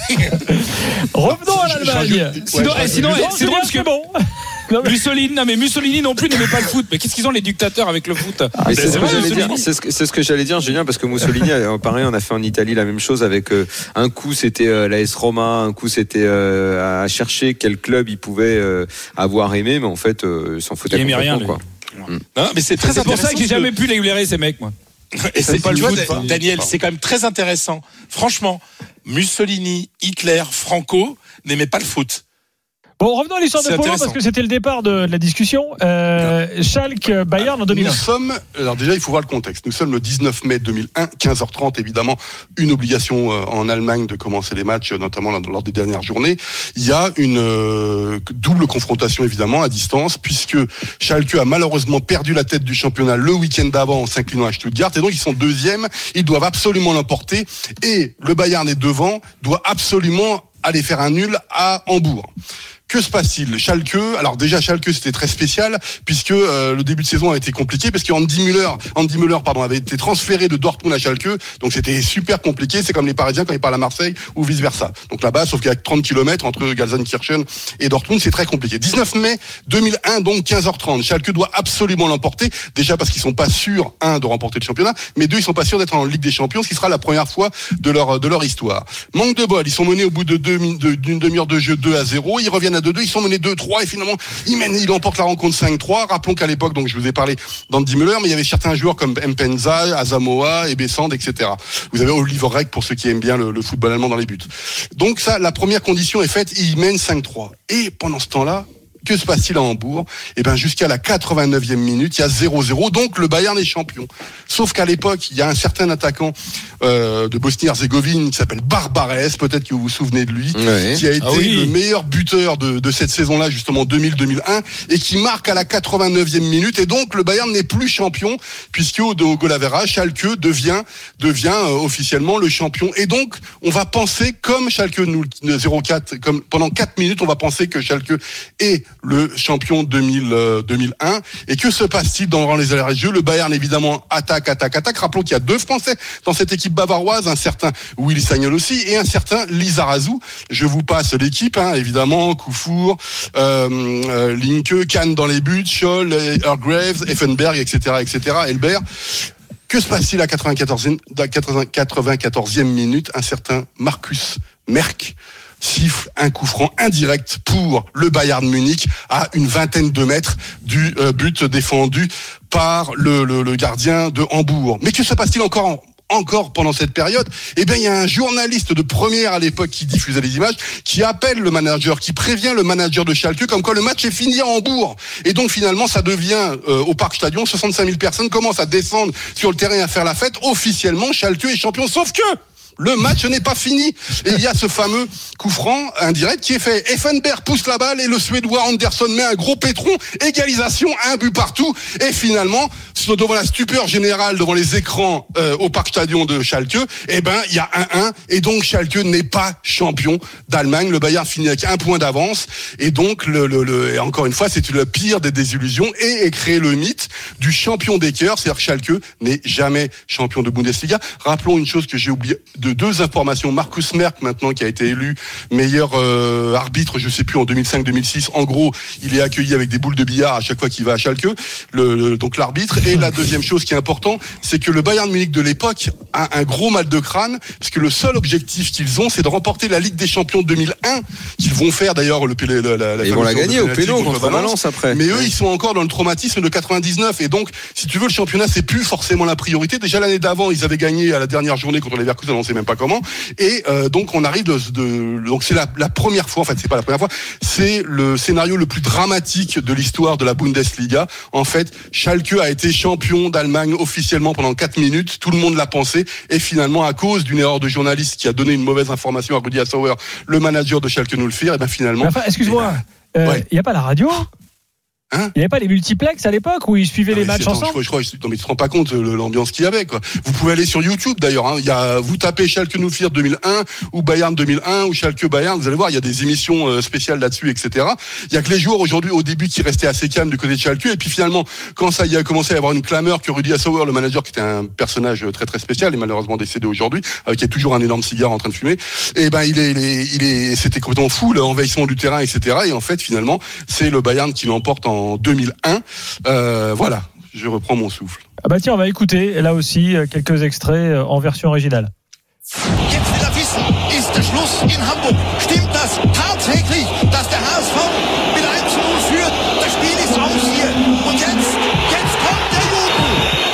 Revenons à l'Allemagne. Sinon, Ouais, eh, sinon, non, eh, c'est drôle parce que bon. Mussolini, non mais Mussolini non plus n'aimait pas le foot. Mais qu'est-ce qu'ils ont les dictateurs avec le foot? Mais c'est, ce que vrai, j'allais dire, Mussolini. c'est, ce que, c'est ce que j'allais dire, Julien, parce que Mussolini, euh, pareil, on a fait en Italie la même chose avec euh, un coup c'était euh, l'A S Roma, un coup c'était euh, à chercher quel club il pouvait euh, avoir aimé, mais en fait, euh, il s'en foutait Il aimait rien, complètement, lui. quoi. Mm. Non, mais c'est très C'est pour ça intéressant que j'ai jamais pu les blairer ces mecs, moi. Et c'est pas le foot, foot, hein. Daniel, c'est quand même très intéressant. Franchement, Mussolini, Hitler, Franco n'aimaient pas le foot. Bon, revenons à l'histoire de C'est Polo intéressant. parce que c'était le départ de, de la discussion. Euh, Schalke Bayern en deux mille un. Nous sommes, alors déjà il faut voir le contexte. Nous sommes le dix-neuf mai deux mille un, quinze heures trente évidemment, une obligation euh, en Allemagne de commencer les matchs, notamment lors des dernières journées. Il y a une euh, double confrontation évidemment à distance puisque Schalke a malheureusement perdu la tête du championnat le week-end d'avant en s'inclinant à Stuttgart et donc ils sont deuxièmes, ils doivent absolument l'emporter et le Bayern est devant, doit absolument aller faire un nul à Hambourg. Que se passe-t-il? Schalke, alors déjà Schalke c'était très spécial puisque euh, le début de saison a été compliqué parce que Andy Müller, Andy Müller pardon avait été transféré de Dortmund à Schalke, donc c'était super compliqué. C'est comme les Parisiens quand ils partent à Marseille ou vice versa. Donc là-bas, sauf qu'il y a trente kilomètres entre Gelsenkirchen et Dortmund, c'est très compliqué. dix-neuf mai deux mille un, donc quinze heures trente. Schalke doit absolument l'emporter. Déjà parce qu'ils sont pas sûrs un de remporter le championnat, mais deux ils sont pas sûrs d'être en Ligue des Champions, ce qui sera la première fois de leur de leur histoire. Manque de bol, ils sont menés au bout de deux de, d'une demi-heure de jeu deux à zéro. Ils reviennent à deux deux, ils sont menés deux trois et finalement ils mènent, ils emportent la rencontre cinq trois. Rappelons qu'à l'époque, donc je vous ai parlé d'Andy Müller, mais il y avait certains joueurs comme Mpenza, Asamoah, Ebesand, et cetera. Vous avez Oliver Reck pour ceux qui aiment bien le, le football allemand dans les buts. Donc ça, la première condition est faite, ils mènent cinq trois. Et pendant ce temps-là, que se passe-t-il à Hambourg? Eh ben, jusqu'à la quatre-vingt-neuvième minute, il y a zéro zéro, donc le Bayern est champion. Sauf qu'à l'époque, il y a un certain attaquant euh, de Bosnie-Herzégovine qui s'appelle Barbares, peut-être que vous vous souvenez de lui, Ouais. qui a été Ah oui. le meilleur buteur de, de cette saison-là, justement deux mille deux mille un, et qui marque à la quatre-vingt-neuvième minute. Et donc, le Bayern n'est plus champion, puisque au, au goal average, Schalke devient, devient euh, officiellement le champion. Et donc, on va penser, comme Schalke nous zéro quatre, comme pendant quatre minutes, on va penser que Schalke est le champion deux mille, euh, deux mille un. Et que se passe-t-il dans les arrêts de jeu? Le Bayern, évidemment, attaque, attaque, attaque. Rappelons qu'il y a deux Français dans cette équipe bavaroise, un certain Willy Sagnol aussi, et un certain Lizarazu. Je vous passe l'équipe, hein, évidemment, Koufour, euh, euh, Linke, Kahn dans les buts, Scholl, Hargreaves, Effenberg, et cetera, et cetera, Elbert. Que se passe-t-il à quatre-vingt-quatorzième, quatre-vingt-quatorzième minute? Un certain Marcus Merck siffle un coup franc indirect pour le Bayern Munich à une vingtaine de mètres du euh, but défendu par le, le, le gardien de Hambourg. Mais que se passe-t-il encore en encore pendant cette période? Eh bien, il y a un journaliste de première à l'époque qui diffusait les images, qui appelle le manager, qui prévient le manager de Schalke comme quoi le match est fini à Hambourg. Et donc, finalement, ça devient, euh, au Parkstadion, soixante-cinq mille personnes commencent à descendre sur le terrain et à faire la fête. Officiellement, Schalke est champion, sauf que le match n'est pas fini. Et il y a ce fameux coup franc indirect qui est fait. Effenberg pousse la balle et le Suédois Anderson met un gros pétron. Égalisation, un but partout. Et finalement, devant la stupeur générale, devant les écrans euh, au Parkstadion de Schalke, eh ben il y a un un. Et donc Schalke n'est pas champion d'Allemagne. Le Bayern finit avec un point d'avance. Et donc, le, le, le, et encore une fois, c'est le pire des désillusions et est créé le mythe du champion des cœurs. C'est-à-dire que Schalke n'est jamais champion de Bundesliga. Rappelons une chose que j'ai oublié de deux informations. Marcus Merck, maintenant, qui a été élu meilleur euh, arbitre, je sais plus, en deux mille cinq deux mille six. En gros, il est accueilli avec des boules de billard à chaque fois qu'il va à Schalke, le, le, donc l'arbitre. Et la deuxième chose qui est importante, c'est que le Bayern Munich de l'époque a un gros mal de crâne, parce que le seul objectif qu'ils ont, c'est de remporter la Ligue des Champions deux mille un, qu'ils vont faire d'ailleurs le, le, la, la, la ils vont la gagner au penalty péno contre Valence. Valence après. Mais eux, ils sont encore dans le traumatisme de quatre-vingt-dix-neuf. Et donc, si tu veux, le championnat, c'est plus forcément la priorité. Déjà l'année d'avant, ils avaient gagné à la dernière journée contre les Leverkusen, on ne sait même pas comment. Et euh, donc on arrive de, de donc c'est la, la première fois, en fait c'est pas la première fois, c'est le scénario le plus dramatique de l'histoire de la Bundesliga. En fait, Schalke a été champion d'Allemagne officiellement pendant quatre minutes, tout le monde l'a pensé, et finalement à cause d'une erreur de journaliste qui a donné une mauvaise information à Rudi Assauer, le manager de Schalke null vier, et ben finalement. Enfin, excuse-moi, il euh, ouais. y a pas la radio? Hein il n'y avait pas les multiplex à l'époque où ils suivaient non, les matchs attends, ensemble. je crois, je crois, non mais tu te rends pas compte de l'ambiance qu'il y avait quoi. Vous pouvez aller sur YouTube d'ailleurs. Hein. Il y a, vous tapez Schalke neuf vier deux mille un ou Bayern deux mille un ou Schalke Bayern. Vous allez voir, il y a des émissions euh, spéciales là-dessus, et cetera. Il y a que les joueurs aujourd'hui au début qui restaient assez calmes du côté de Schalke et puis finalement quand ça y a commencé à y avoir une clameur que Rudi Assauer, le manager qui était un personnage très très spécial et malheureusement décédé aujourd'hui, euh, qui est toujours un énorme cigare en train de fumer. Et ben il est, il est, il est, c'était complètement fou l'envahissement du terrain, et cetera. Et en fait finalement c'est le Bayern qui l'emporte en deux mille un. Euh, voilà, je reprends mon souffle. Ah bah tiens, on va écouter là aussi quelques extraits en version originale. Jetzt will er wissen, ist der Schluss in Hamburg? Stimmt das tatsächlich, dass der H S V mit eins zu null führt? Das Spiel ist aus hier. Und jetzt, jetzt kommt der Jubel.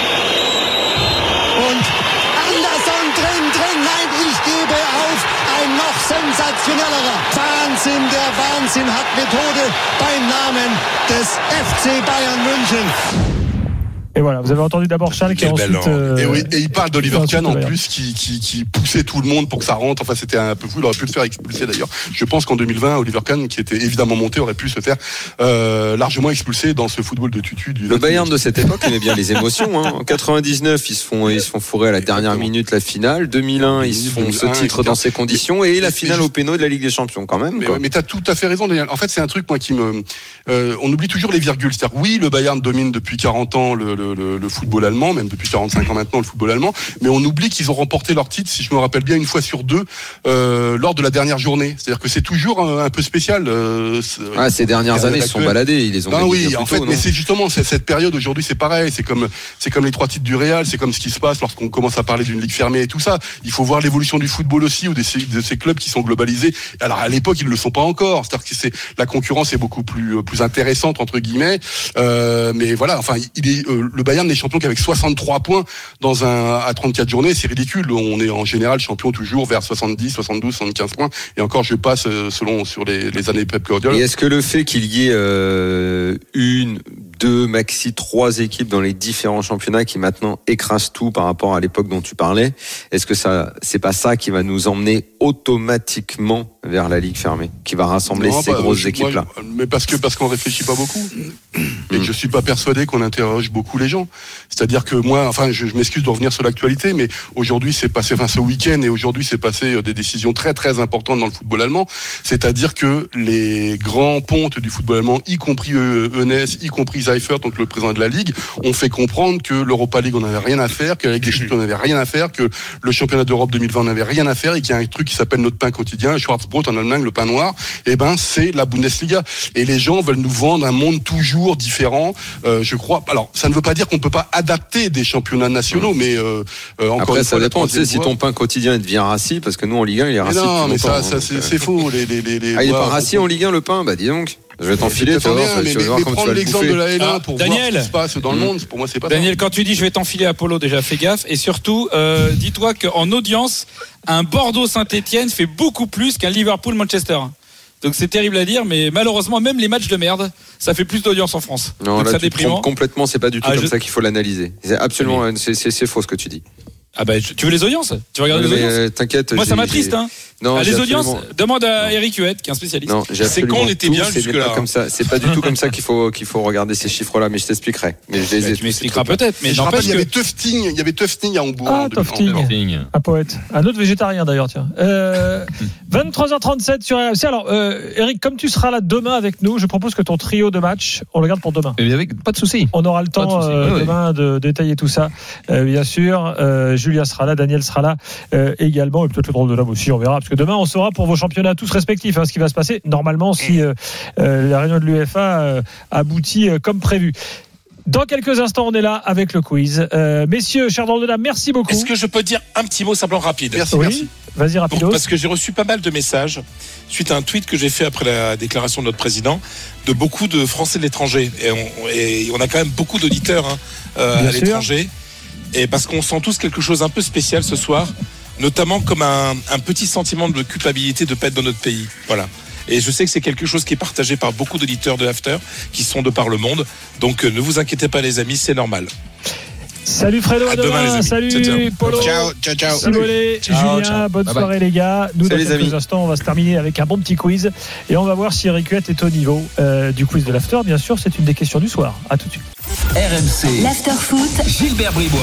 Und Anderson drin, drin, nein, ich gebe auf. Ein noch sensationellerer. Wahnsinn, der Wahnsinn hat Methode beim Namen des F C Bayern München. Et voilà, vous avez entendu d'abord Charles qui a ensuite... Euh, et, oui, et il parle d'Oliver Kahn en plus qui, qui, qui poussait tout le monde pour que ça rentre. Enfin, c'était un peu fou. Il aurait pu le faire expulser d'ailleurs. Je pense qu'en deux mille vingt, Oliver Kahn, qui était évidemment monté, aurait pu se faire euh, largement expulser dans ce football de tutu. Du le Bayern de cette époque aimait bien les émotions. Hein. En quatre-vingt-dix-neuf, ils se font, ils se font fourrer à la dernière minute la finale. deux mille un, ils se font ce titre dans ces conditions et la finale au péno de la Ligue des Champions quand même. Mais, quoi. mais t'as tout à fait raison, Daniel. En fait, c'est un truc moi qui me, euh, on oublie toujours les virgules. C'est-à-dire, oui, le Bayern domine depuis quarante ans le, le, le, le football allemand, même depuis quarante-cinq ans maintenant le football allemand, mais on oublie qu'ils ont remporté leur titre, si je me rappelle bien, une fois sur deux euh, lors de la dernière journée. C'est-à-dire que c'est toujours un, un peu spécial. Euh, ah, ces dernières années, ils se sont baladés, ils les ont. Ben gagnés oui, bien en plus fait, tôt, mais non c'est justement c'est, cette période aujourd'hui, c'est pareil. C'est comme c'est comme les trois titres du Real, c'est comme ce qui se passe lorsqu'on commence à parler d'une ligue fermée et tout ça. Il faut voir l'évolution du football aussi ou de ces, de ces clubs qui sont globalisés. Alors à l'époque, ils ne le sont pas encore. C'est-à-dire que c'est la concurrence est beaucoup plus plus intéressante entre guillemets. Euh, mais voilà, enfin, il est euh, le Bayern n'est champion qu'avec soixante-trois points dans un à trente-quatre journées, c'est ridicule. On est en général champion toujours vers soixante-dix, soixante-douze, soixante-quinze points. Et encore, je passe selon sur les, les années Pep Guardiola. Et est-ce que le fait qu'il y ait euh, une, deux, maxi trois équipes dans les différents championnats qui maintenant écrasent tout par rapport à l'époque dont tu parlais, est-ce que ça, c'est pas ça qui va nous emmener automatiquement vers la ligue fermée, qui va rassembler non, ces bah, grosses moi, équipes-là? Mais parce que parce qu'on réfléchit pas beaucoup et que je suis pas persuadé qu'on interroge beaucoup les gens. C'est-à-dire que moi, enfin, je, je m'excuse de revenir sur l'actualité, mais aujourd'hui c'est passé, enfin ce week-end et aujourd'hui c'est passé des décisions très très importantes dans le football allemand. C'est-à-dire que les grands pontes du football allemand, y compris E N S, y compris Seifert, donc le président de la ligue, ont fait comprendre que l'Europa League on n'avait rien à faire, que la Ligue des Champions on n'avait rien à faire, que le championnat d'Europe deux mille vingt on n'avait rien à faire et qu'il y a un truc qui s'appelle notre pain quotidien, Schwarzbrot en Allemagne, le pain noir. Et ben c'est la Bundesliga. Et les gens veulent nous vendre un monde toujours différent. Euh, je crois. Alors ça ne veut pas dire qu'on peut pas adapter des championnats nationaux, mais euh, euh, encore Après une ça fois, dépend. Tu sais, si ton pain quotidien devient rassis, parce que nous en Ligue un il est rassis. Non, mais ça, ça c'est, c'est faux. Les, les, les, les ah, il est pas rassis en Ligue un le pain, bah dis donc. Je vais t'enfiler, tu vas voir, mais, tu vas voir mais comment tu prendre vas le l'exemple bouffer. de la L un Ah, pour Daniel. voir ce qui se passe dans le monde, pour moi c'est pas Daniel, ça. quand tu dis je vais t'enfiler Apollo, déjà fais gaffe. Et surtout, euh, dis-toi qu'en audience, un Bordeaux-Saint-Etienne fait beaucoup plus qu'un Liverpool-Manchester. Donc c'est terrible à dire, mais malheureusement, même les matchs de merde, ça fait plus d'audience en France. Non, Donc là ça tu te déprimant. trompes complètement, c'est pas du tout Ah, comme je... ça qu'il faut l'analyser. C'est absolument, mais... c'est, c'est, c'est faux ce que tu dis. Ah bah tu veux les audiences? Tu regardes non, les mais audiences euh, t'inquiète. Moi ça m'attriste hein. Non, ah, les absolument... audiences, demande à Eric Huette qui est un spécialiste. Non, j'ai c'est quand on était tout, bien c'est jusque-là. pas comme ça. C'est pas du tout comme ça qu'il faut qu'il faut regarder ces chiffres-là, mais je t'expliquerai. Mais je les ai. Tu m'expliqueras peut-être. Mais je rappelle, il y que... avait Tufting, il y avait Tufting à Hambourg. Ah, Tufting, un poète, un autre végétarien d'ailleurs, tiens. Euh, vingt-trois heures trente-sept sur R M C. Alors, euh, Eric, comme tu seras là demain avec nous, je propose que ton trio de match, on le garde pour demain. Et avec pas de souci. On aura le temps euh, oui, demain oui. de détailler tout ça, euh, bien sûr. Euh, Julia sera là, Daniel sera là euh, également, et peut-être le drôle de l'homme aussi, on verra, parce que demain on saura pour vos championnats tous respectifs hein, ce qui va se passer normalement si euh, euh, la réunion de l'U E F A euh, aboutit euh, comme prévu. Dans quelques instants, on est là avec le quiz. Euh, messieurs, chers drôles de dames, merci beaucoup. Est-ce que je peux dire un petit mot simplement rapide? Merci, oui. merci. Vas-y, rapidos. Parce que j'ai reçu pas mal de messages suite à un tweet que j'ai fait après la déclaration de notre président de beaucoup de Français de l'étranger. Et on, et on a quand même beaucoup d'auditeurs hein, euh, à sûr. l'étranger. Et parce qu'on sent tous quelque chose un peu spécial ce soir, notamment comme un, un petit sentiment de culpabilité de pas être dans notre pays. Voilà. Et je sais que c'est quelque chose qui est partagé par beaucoup d'auditeurs de l'After qui sont de par le monde. Donc ne vous inquiétez pas les amis, c'est normal. Salut Fredo, à, à demain, demain les amis. salut ciao, ciao. Polo, Ciao, ciao, ciao. Simolé, Julien, ciao. bonne Bye soirée bye. les gars. Nous Salut dans les quelques amis. instants, on va se terminer avec un bon petit quiz et on va voir si Eric Huet est au niveau euh, du quiz de l'after. Bien sûr, c'est une des questions du soir. À tout de suite. R M C. L'after-foot. Gilbert Bribois.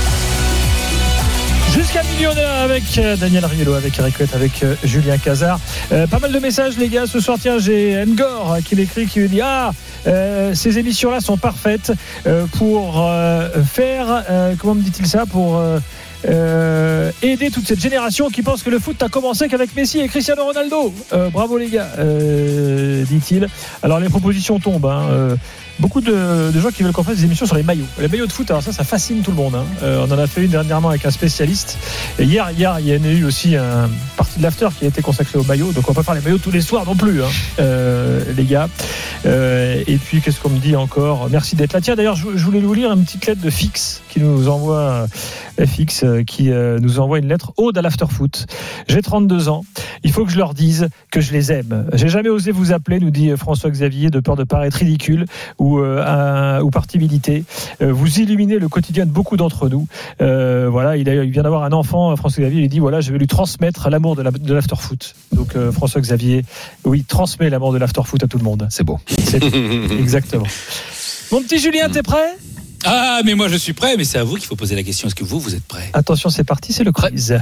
Jusqu'à millionnaire avec euh, Daniel Riello, avec Eric Huet, avec euh, Julien Cazard. Euh, pas mal de messages les gars ce soir. Tiens, j'ai Ngor qui m'écrit, qui me dit ah euh, ces émissions-là sont parfaites euh, pour euh, faire euh, comment me dit-il ça pour euh, Euh, aider toute cette génération qui pense que le foot n'a commencé qu'avec Messi et Cristiano Ronaldo. Euh, bravo les gars, euh, dit-il. Alors les propositions tombent. Hein. Euh, beaucoup de, de gens qui veulent qu'on fasse des émissions sur les maillots. Les maillots de foot, alors ça, ça fascine tout le monde. Hein. Euh, on en a fait une dernièrement avec un spécialiste. Et hier, hier, il y en a eu aussi un partie de l'after qui a été consacrée aux maillots. Donc on va pas faire les maillots tous les soirs non plus, hein, euh, les gars. Euh, et puis qu'est-ce qu'on me dit encore ? Merci d'être là. Tiens, d'ailleurs, je, je voulais vous lire une petite lettre de Fix qui nous envoie euh, F X. Qui euh, nous envoie une lettre ode à l'afterfoot. J'ai trente-deux ans. Il faut que je leur dise que je les aime. J'ai jamais osé vous appeler, nous dit François Xavier, de peur de paraître ridicule ou, euh, un, ou par timidité. Euh, vous illuminez le quotidien de beaucoup d'entre nous. Euh, voilà, il, a, il vient d'avoir un enfant, François Xavier. Il dit voilà, je vais lui transmettre l'amour de, la, de l'afterfoot. Donc euh, François Xavier, oui, transmet l'amour de l'afterfoot à tout le monde. C'est beau. C'est exactement. Mon petit Julien, t'es prêt ? Ah, mais moi je suis prêt, mais c'est à vous qu'il faut poser la question. Est-ce que vous, vous êtes prêt ? Attention, c'est parti, c'est le quiz.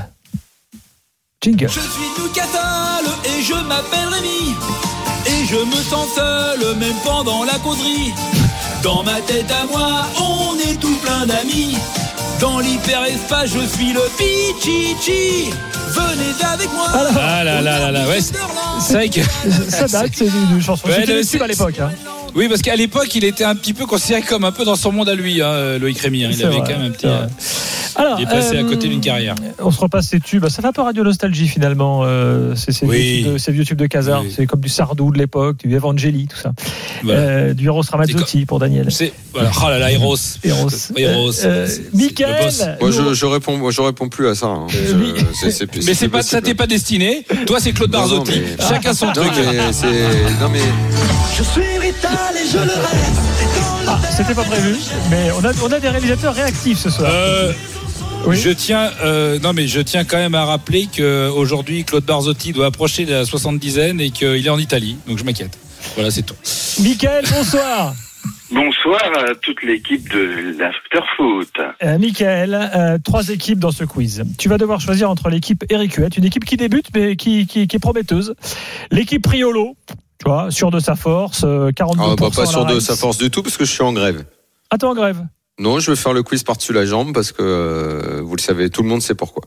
Jingle. Je suis tout catal et je m'appelle Rémi. Et je me sens seul, même pendant la causerie. Dans ma tête à moi, on est tout plein d'amis. Dans l'hyperespace, je suis le Pichichi. Venez avec moi. Alors, Ah là là là là, ouais. C'est c'est vrai que. ça date, c'est une chanson. Ouais, C'était le- le tube à l'époque. Hein. Oui, parce qu'à l'époque, il était un petit peu considéré comme un peu dans son monde à lui, hein, Loïc Rémy. Hein. Il C'est avait vrai, quand même un petit. c'est vrai. Alors, il est passé euh, à côté d'une carrière. On se repasse ces tubes. Ça fait un peu radio nostalgie finalement. Euh, c'est ces, Oui. vieux tubes de, ces vieux tubes de Cazard. Oui. C'est comme du Sardou de l'époque, du Evangeli, tout ça. Voilà. Euh, du Eros Ramazzotti pour Daniel. C'est voilà. Oh là là, Eros. Eros. Eros. Euh, C'est- c'est Mickaël, le boss. Moi, je, nous- je réponds, moi, je réponds plus à ça. Hein. Euh, Je- oui. c'est- c'est- Mais c'est plus pas, ça possible. t'est pas destiné. Toi, c'est Claude Non, non, Barzotti. mais- Chacun son Non, truc. mais c'est, non, mais Je suis vital et je le reste. Ah, c'était pas prévu, mais on a, on a des réalisateurs réactifs ce soir. Euh, Oui. Je tiens, euh, non mais je tiens quand même à rappeler qu'aujourd'hui Claude Barzotti doit approcher de la soixante-dizaine et qu'il est en Italie, donc je m'inquiète. Voilà, c'est tout. Mickaël, bonsoir. Bonsoir à toute l'équipe de l'Afterfoot. Euh, Mickaël, euh, trois équipes dans ce quiz. Tu vas devoir choisir entre l'équipe Eric Huet, une équipe qui débute mais qui, qui, qui est prometteuse. L'équipe Priolo, tu vois, sûre de sa force, euh, quarante-deux ah, pour bah, cent. pas à sûr la de race. sa force du tout parce que je suis en grève. Ah, t'es en grève. Non, je vais faire le quiz par-dessus la jambe parce que euh, vous le savez, tout le monde sait pourquoi.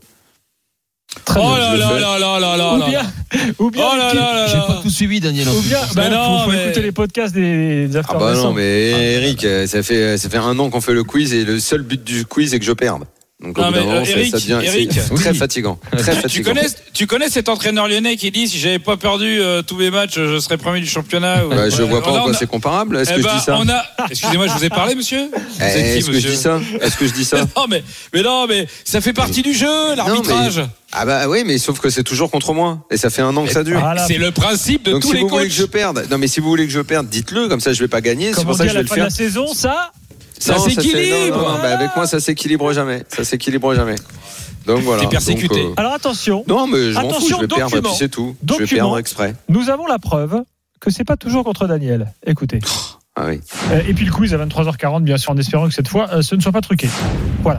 Très Oh bien. là je le là fais. là là là là Ou là. bien, ou bien Oh là l'équipe- là là J'ai là. pas tout suivi, Daniel. en Ou plus. bien, bah, Mais non, faut, faut mais- écouter les podcasts des, des Ah After bah récents. non, mais Eric, euh, ça fait ça fait un an qu'on fait le quiz et le seul but du quiz c'est que je perde. Donc au Non, bout d'un mais, moment, euh, ça- Eric, ça devient c'est Eric. très Oui. fatigant, très Tu, tu fatigant. connais, tu connais cet entraîneur lyonnais qui dit si j'avais pas perdu euh, tous mes matchs, je serais premier du championnat. ou- Bah, je vois pas On a- en quoi on a- c'est comparable. Est-ce Eh que ben, je dis ça on a... Excusez-moi, je vous ai parlé, monsieur. Vous Eh, êtes qui, Est-ce que je monsieur dis ça Est-ce que je dis ça Non, mais, mais non, mais ça fait partie du jeu, l'arbitrage. Non, mais- Ah bah oui, mais sauf que c'est toujours contre moi et ça fait un an que ça dure. Voilà. C'est le principe de Donc tous si les vous voulez coachs. que je perde, non mais si vous voulez que je perde, dites-le comme ça je vais pas gagner. C'est Comme on pour ça dit que à je vais la le fin de faire. la saison, ça. Ça Non, c'est- s'équilibre. non, non, non, bah, avec moi ça s'équilibre jamais. Ça s'équilibre jamais. Donc voilà. T'es persécuté. Donc, euh, Alors attention. Non mais je m'en fous, Attention, je vais perdre et document. puis c'est tout. Je vais Document. perdre exprès. Nous avons la preuve que c'est pas toujours contre Daniel. Écoutez. Ah oui. Euh, et puis le quiz à vingt-trois heures quarante, bien sûr, en espérant que cette fois, euh, ce ne soit pas truqué. Voilà.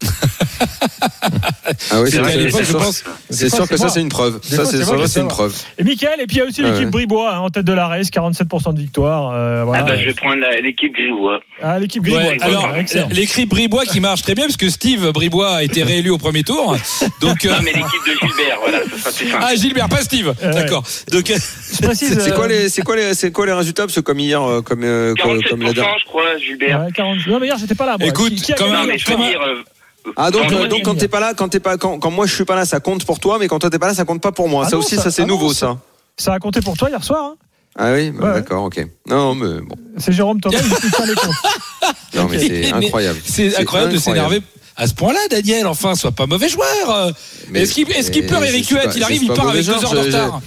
Ah oui, C'est c'est vrai, à sûr, l'époque, c'est je sûr- pense- c'est Des sûr fois, que c'est ça moi. c'est une preuve. Des Ça fois, c'est c'est ça, moi qui c'est une sais preuve. Et Mickaël, et puis il y a aussi Ah l'équipe ouais. Bribois hein, en tête de la race, quarante-sept pour cent de victoire. Euh, voilà. Ah bah, je vais prendre la- l'équipe Grivois. Ah, l'équipe Gribois. Ouais, alors, excellent. l'écrit Bribois qui marche très bien, parce que Steve Bribois a été réélu au premier tour. Donc, euh, Non, mais l'équipe de Gilbert, voilà, ça sera plus simple. ah, Gilbert, pas Steve. Euh, D'accord. Donc, euh, Je précise. C'est c'est euh, quoi les c'est quoi les c'est quoi les résultats parce que comme hier euh, comme euh, comme, comme la quarante-sept pour cent, dernière. je crois, Gilbert. ouais, quarante Non, mais hier, j'étais pas là. Moi. Écoute, Qui- qui a comme gagné un- Non, mais hier je veux comment- dire, euh, Ah donc dans euh, le- donc quand t'es pas là quand t'es pas quand, quand moi je suis pas là ça compte pour toi mais quand toi t'es pas là ça compte pas pour moi. Ah ça non, aussi ça- ça c'est ah non, nouveau ça- ça. Ça a compté pour toi hier soir. Hein. Ah oui, bah, Ouais. d'accord, ok. Non mais bon. C'est Jérôme Thomas qui fait les comptes. Non mais c'est mais incroyable. c'est incroyable de s'énerver à ce point-là, Daniel. Enfin, sois pas mauvais joueur. Mais- Est-ce qu'il est-ce qu'il mais pleure je Eric suis Huet? pas- Il je arrive, suis il pas part mauvais avec deux joueur, heures de je- retard.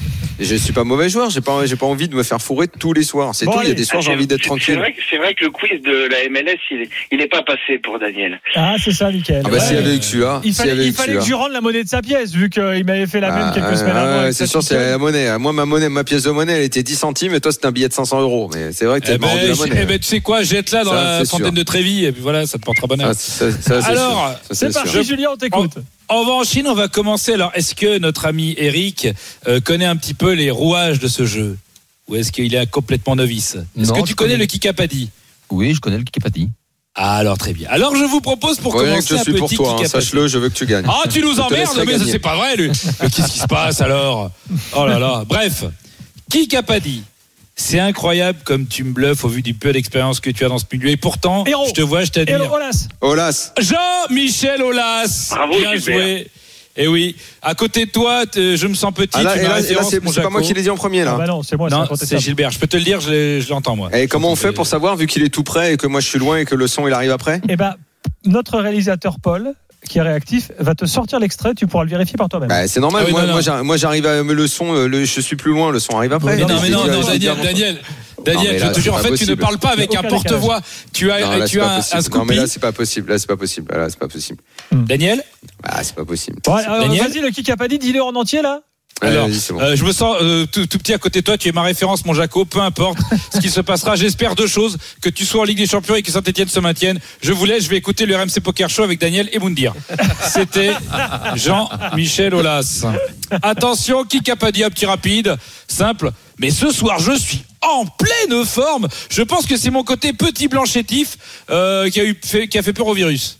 je suis pas mauvais joueur. J'ai pas, j'ai pas envie de me faire fourrer tous les soirs. C'est Bon, tout. Il y a allez. des soirs, Ah, j'ai c'est- envie d'être c'est- tranquille. C'est vrai, que- c'est vrai que le quiz de la M L S, il est, il est pas passé pour Daniel. Ah, c'est ça, Mickaël. Ah bah, Ouais. s'il y avait eu que celui-là, Il s'il y fallait, avait eu il que fallait que celui-là. je rende la monnaie de sa pièce, vu qu'il m'avait fait la même Ah, quelques ouais, semaines avant. ouais, avec c'est sa sûr, c'est petite- la monnaie. Moi, ma monnaie, ma pièce de monnaie, elle était dix centimes, et toi, c'était un billet de cinq cents euros. Mais c'est vrai que Eh t'as pas rendu ben, la je- monnaie. eh ben, tu sais quoi, jette-la dans Ça, la c'est fontaine sûr. de Trévis, et puis voilà, ça te portera bonheur. Ah, ça, ça, c'est Alors, sûr. Ça, C'est parti, sûr. Julien, on t'écoute. On va en Chine, on va commencer. Alors, est-ce que notre ami Eric euh, connaît un petit peu les rouages de ce jeu? Ou est-ce qu'il est complètement novice? Est-ce Non, que tu je connais connais. le Kikapadi? Oui, je connais le Kikapadi. Ah, alors très bien. Alors, je vous propose pour Ouais, commencer que je un suis pour petit toi, hein, Kikapadi. sache-le, je veux que tu gagnes. Ah, tu nous Je te emmerdes, laisserai mais ça, gagner. c'est pas vrai, lui. Mais qu'est-ce qui se passe alors? Oh là là. Bref, Kikapadi. C'est incroyable comme tu me bluffes au vu du peu d'expérience que tu as dans ce milieu. Et pourtant, Héros. je te vois, je t'admire. Héros, Olas. Olas. Jean-Michel Aulas. Bravo, Bien Gilbert. joué. Et oui, à côté de toi, te- je me sens petit. Ah là, tu et m'as là, et là, référence, c'est mon c'est pas moi Jaco. qui l'ai dit en premier, Ah là. bah non, c'est moi, c'est Non, incontestable. c'est Gilbert. Je peux te le dire, je l'ai- je l'entends moi. Et comment on fait pour savoir, vu qu'il est tout près et que moi je suis loin et que le son il arrive après? Eh ben, notre réalisateur Paul, qui est réactif, va te sortir l'extrait, tu pourras le vérifier par toi-même. Bah, c'est normal, Ah oui, moi, non, non. moi, j'arrive- moi j'arrive à me le son, euh, le, je suis plus loin, le son arrive après. Mais non, mais non, Je- non, je- Daniel, je- Daniel, Non, Daniel, mais je là, te c'est jure, en pas fait, tu ne possible. parles pas avec Aucun un décalage. porte-voix. Tu as, Non, là, tu c'est as pas un, un possible. Non, Scoopy. mais là, c'est pas possible. Là, c'est pas possible. Là, c'est pas possible. Daniel, Ah, c'est pas possible. Ouais, alors, Daniel vas-y, le Kikapadi, dis-le en entier, là. alors, Allez, c'est bon. euh, je me sens euh, tout, tout petit à côté de toi. Tu es ma référence, mon Jaco. Peu importe ce qui se passera. J'espère deux choses: que tu sois en Ligue des Champions et que Saint-Etienne se maintienne. Je vous laisse. Je vais écouter le R M C Poker Show avec Daniel et Moundir. C'était Jean-Michel Aulas. Attention, Kikapadi, un petit rapide, simple. Mais ce soir, je suis en pleine forme. Je pense que c'est mon côté petit blanc chétif euh, qui a eu fait, qui a fait peur au virus.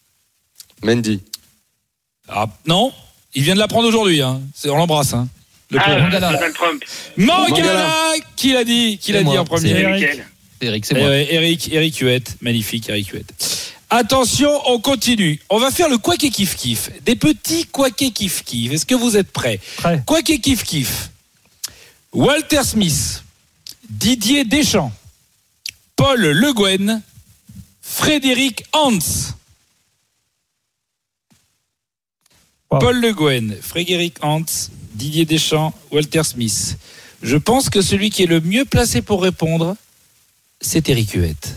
Mendy. Ah, non, il vient de l'apprendre aujourd'hui. Hein. C'est- On l'embrasse. Hein. Le Ah, pauvre. Donald Trump. Mangala, Mangala. qui l'a dit, qui C'est l'a dit moi, en premier. c'est Eric. Nickel. C'est Eric, c'est Eh moi. ouais, Eric, Eric Huette, magnifique Eric Huette. Attention, on continue. On va faire le quack et kiff kiff. Des petits quack et kiff kiff. Est-ce que vous êtes prêts? Prêt. Quack et kiff kiff. Walter Smith, Didier Deschamps, Paul Le Guen, Frédéric Hans. Wow. Paul Le Guen, Frédéric Hans, Didier Deschamps, Walter Smith. Je pense que celui qui est le mieux placé pour répondre, c'est Eric Huette.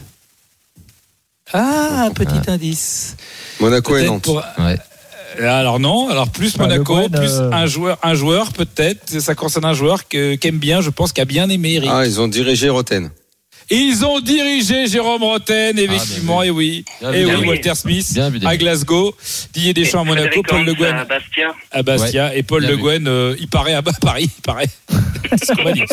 Ah, un petit indice. Monaco et Peut-être Nantes. pour- Ouais. Euh, Alors non, alors plus Bah, Monaco, Le Guen, plus euh, un joueur, un joueur peut-être. Ça concerne un joueur que qu'aime bien, je pense, qui a bien aimé Eric. Ah, ils ont dirigé Roten. Ils ont dirigé Jérôme Roten, effectivement, et oui, Bien et vu, oui, bien vu. Walter Smith Bien vu, à Daniel. Glasgow, Didier Deschamps à Et Monaco, Frédéric Paul Le Hans Guen à Bastia. à Bastia et Paul Bien Le vu. Guen, euh, il paraît à Bas- Paris, il paraît. C'est ce qu'on m'a dit.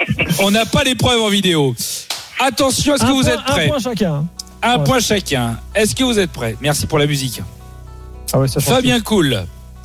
On n'a pas les preuves en vidéo. Attention, est-ce que Un vous point- êtes prêts? Un point chacun. Un Ouais. point chacun. Est-ce que vous êtes prêts? Merci pour la musique. Ah ouais, ça change Fabien Cool,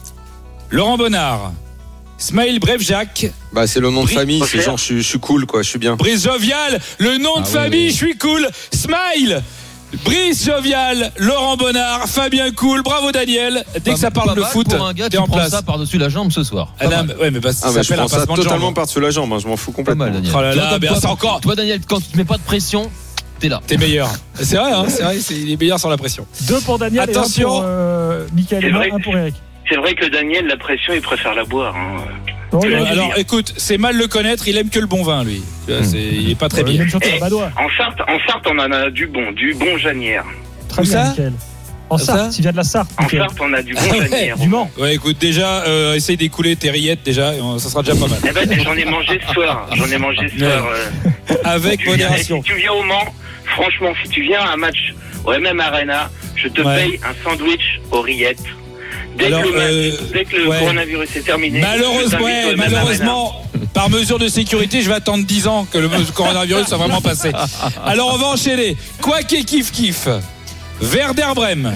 Laurent Bonnard, Smaïl Brevjak, Bah, c'est le nom de Bri- famille. C'est Auxerre. genre, je suis- je suis cool, quoi. Je suis bien. Brice Jovial, le nom de Ah oui, famille, oui. je suis cool, Smile, Brice Jovial, Laurent Bonnard, Fabien Cool, bravo Daniel. Dès Pas- que ça parle pas de mal foot, pour un gars t'es qui en prend place. ça par-dessus la jambe ce soir. Pas Adam, mal. ouais, mais bah, ça Ah, mais je s'appelle un prends ça passement de totalement jambes. par-dessus la jambe. hein, Je m'en fous Pas complètement. mal, Daniel. Oh là Tu là, vois, comme ben, toi, c'est encore- Toi, Daniel, quand tu te mets pas de pression, t'es là. T'es meilleur. C'est vrai, hein, c'est vrai, c'est, il est meilleur sans la pression. Deux pour Daniel Attention. et un pour euh, Mickaël C'est et moi, vrai. un pour Eric. C'est vrai que Daniel, la pression, il préfère la boire. Hein. Bon, Euh, il a- Alors écoute, c'est mal le connaître, il aime que le bon vin, lui. Tu vois, c'est- il est pas très il bien. aime surtout Eh, la badoie. En Sarthe, en Sarthe, on en a du bon, du bon Janière. Très Où bien, ça Mickaël. En Ça Sarthe, il vient de la Sarthe. En Mickaël. Sarthe, on a du bon Ah ouais, Janière. Du Mans. Ouais, écoute, déjà, euh, essaye d'écouler tes rillettes déjà, et on- ça sera déjà pas mal. Eh ben, j'en ai mangé ce soir. J'en ai mangé ce soir. euh, Avec tu viens- modération. Si tu viens au Mans, franchement, si tu viens à un match au M M Arena, je te Ouais. paye un sandwich aux rillettes. Dès Alors, que le, match- euh, dès que le ouais. coronavirus est terminé, je Malheureusement, t'invite au ouais, M M malheureusement, par mesure de sécurité, je vais attendre dix ans que le coronavirus soit vraiment passé. Alors on va enchaîner. Quoi qu'il kiff kiff. Werder Brême,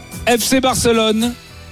F C Barcelone,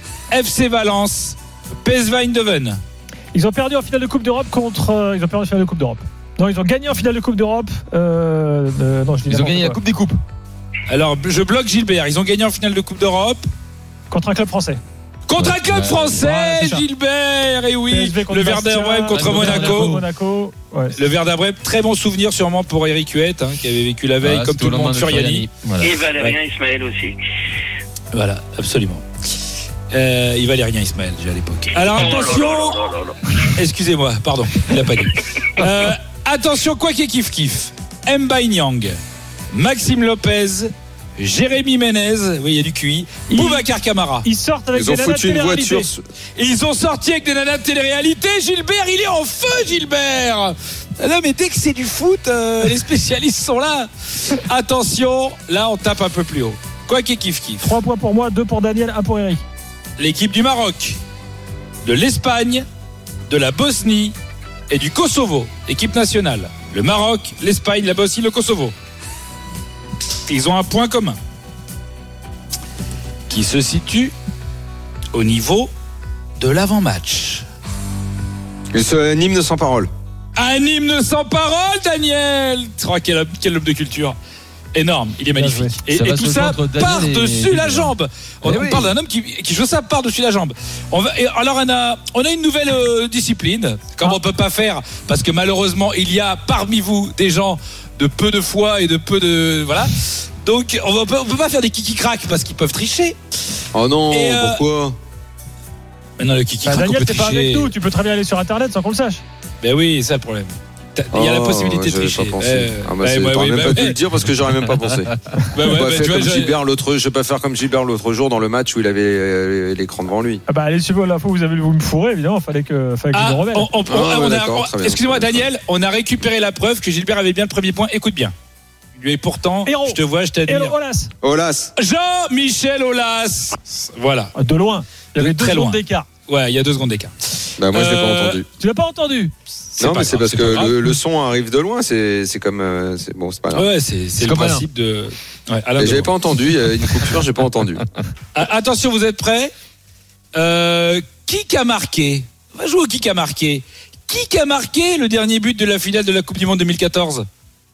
F C Valence, P S V Eindhoven. Ils ont perdu en finale de Coupe d'Europe contre. euh, Ils ont perdu en finale de Coupe d'Europe. Non, ils ont gagné en finale de Coupe d'Europe. Euh, euh, non, je dis Ils ont n'importe gagné la quoi. Coupe des Coupes. Alors je bloque Gilbert. Ils ont gagné en finale de Coupe d'Europe. Contre un club français. Contre un club Ouais. français, Ouais, c'est ça. Gilbert, et oui, P S V contre le Werder Bastia, Brême contre Ouais, Monaco. Monaco. Ouais. Le Werder Brême, très bon souvenir sûrement pour Eric Huette, hein, qui avait vécu la veille Ah, comme c'était tout au le monde lendemain sur de Yanni. Voilà. Et Valérien Ismaël aussi. Voilà, absolument. Euh, il valait rien, Ismaël, j'ai à l'époque. Alors attention. Excusez-moi, pardon, il a pas dit. Euh, attention, quoi qu'il kiff kiff. Mbaye Niang, Maxime Lopez, Jérémy Ménez, oui, il y a du Q I, Boubacar Kamara. Ils sortent avec Ils des ont nanas de foutu une télé-réalité. voiture. Ils ont sorti avec des nanas de télé-réalité. Gilbert, il est en feu, Gilbert. Non, mais dès que c'est du foot, euh, les spécialistes sont là. Attention, là, on tape un peu plus haut. Quoi qu'il kiff kiff. trois points pour moi, deux pour Daniel, un pour Eric. L'équipe du Maroc, de l'Espagne, de la Bosnie et du Kosovo, équipe nationale. Le Maroc, l'Espagne, la Bosnie, le Kosovo. Ils ont un point commun qui se situe au niveau de l'avant-match. C'est un hymne sans parole. Un hymne sans parole, Daniel. Oh, quel, homme- quel homme de culture. Énorme, il est magnifique. Et, Ça et va tout se ça jouer entre Daniel par-dessus et- la jambe. On, Eh on oui. parle d'un homme qui, qui joue ça par-dessus la jambe. On va, et alors on a, on a une nouvelle euh, discipline, comme on peut pas faire, parce que malheureusement il y a parmi vous des gens de peu de foi et de peu de voilà. Donc on va pas- on peut pas faire des kiki crack parce qu'ils peuvent tricher. Oh non, Et, euh, pourquoi Mais non, le kiki Bah, crack on Daniel, peut t'es pas tricher. avec nous, tu peux très bien aller sur internet sans qu'on le sache. Ben oui, c'est ça le problème. T'as- Il y a la Oh, possibilité de j'avais tricher. pas pensé. Euh, Ah bah, ouais, c'est- ouais, t'aurais ouais, même bah pas dû ouais. le dire parce que j'aurais même pas pensé. Bah J'ai ouais, pas bah, fait tu vois, comme j'ai- Gilbert l'autre, je vais pas faire comme Gilbert l'autre jour dans le match où il avait euh, l'écran devant lui. Ah bah allez suivre l'info, vous avez vous me fourrez évidemment, fallait que fallait que je Ah, me rebelle. on- on- Ah, on ouais, a- d'accord, on- très bien. Excusez-moi Daniel, on a récupéré la preuve que Gilbert avait bien le premier point. Écoute bien. Et pourtant, Héros. je te vois, je t'admire. Et Olas, Olas. Jean-Michel Aulas. Voilà. de loin. Il y avait deux Très secondes loin. d'écart. Ouais, il y a deux secondes d'écart. Bah moi je l'ai Euh, pas entendu. Tu l'as pas entendu? Non pas mais c'est grave, parce c'est pas que grave. le, le son arrive de loin, c'est c'est comme euh, c'est bon, c'est pas grave. Ouais, c'est c'est le comme principe de. Ouais, Alain Et Delon. j'avais pas entendu, il y a une coupure, j'ai pas entendu. Ah, attention, vous êtes prêts? euh, Qui a marqué? On va jouer au qui a marqué. Qui a marqué le dernier but de la finale de la Coupe du Monde deux mille quatorze?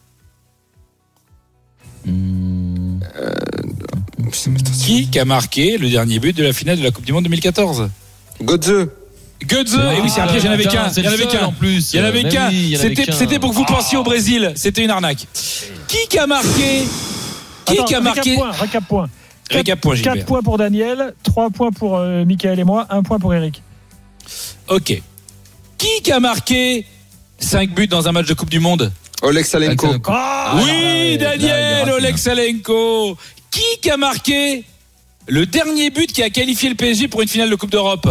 Qui a marqué le dernier but de la finale de la Coupe du Monde deux mille quatorze? Godze. Godze, et oui, c'est un piège, il y en avait qu'un. Il y en avait qu'un en plus. Il y en avait Mais qu'un. oui, il y en avait C'était qu'un. c'était pour que vous pensiez au Brésil. C'était une arnaque. Qui a marqué? Qui Attends, a marqué? Récap point, récap point. Récap point, Gilbert. quatre points pour Daniel, trois points pour euh, Mickaël et moi, un point pour Eric. Ok. Qui a marqué cinq buts dans un match de Coupe du Monde? Oleg Salenko. Ah, Oui, là, là, Daniel, il a Oleg Salenko. Qui a marqué le dernier but qui a qualifié le P S G pour une finale de Coupe d'Europe?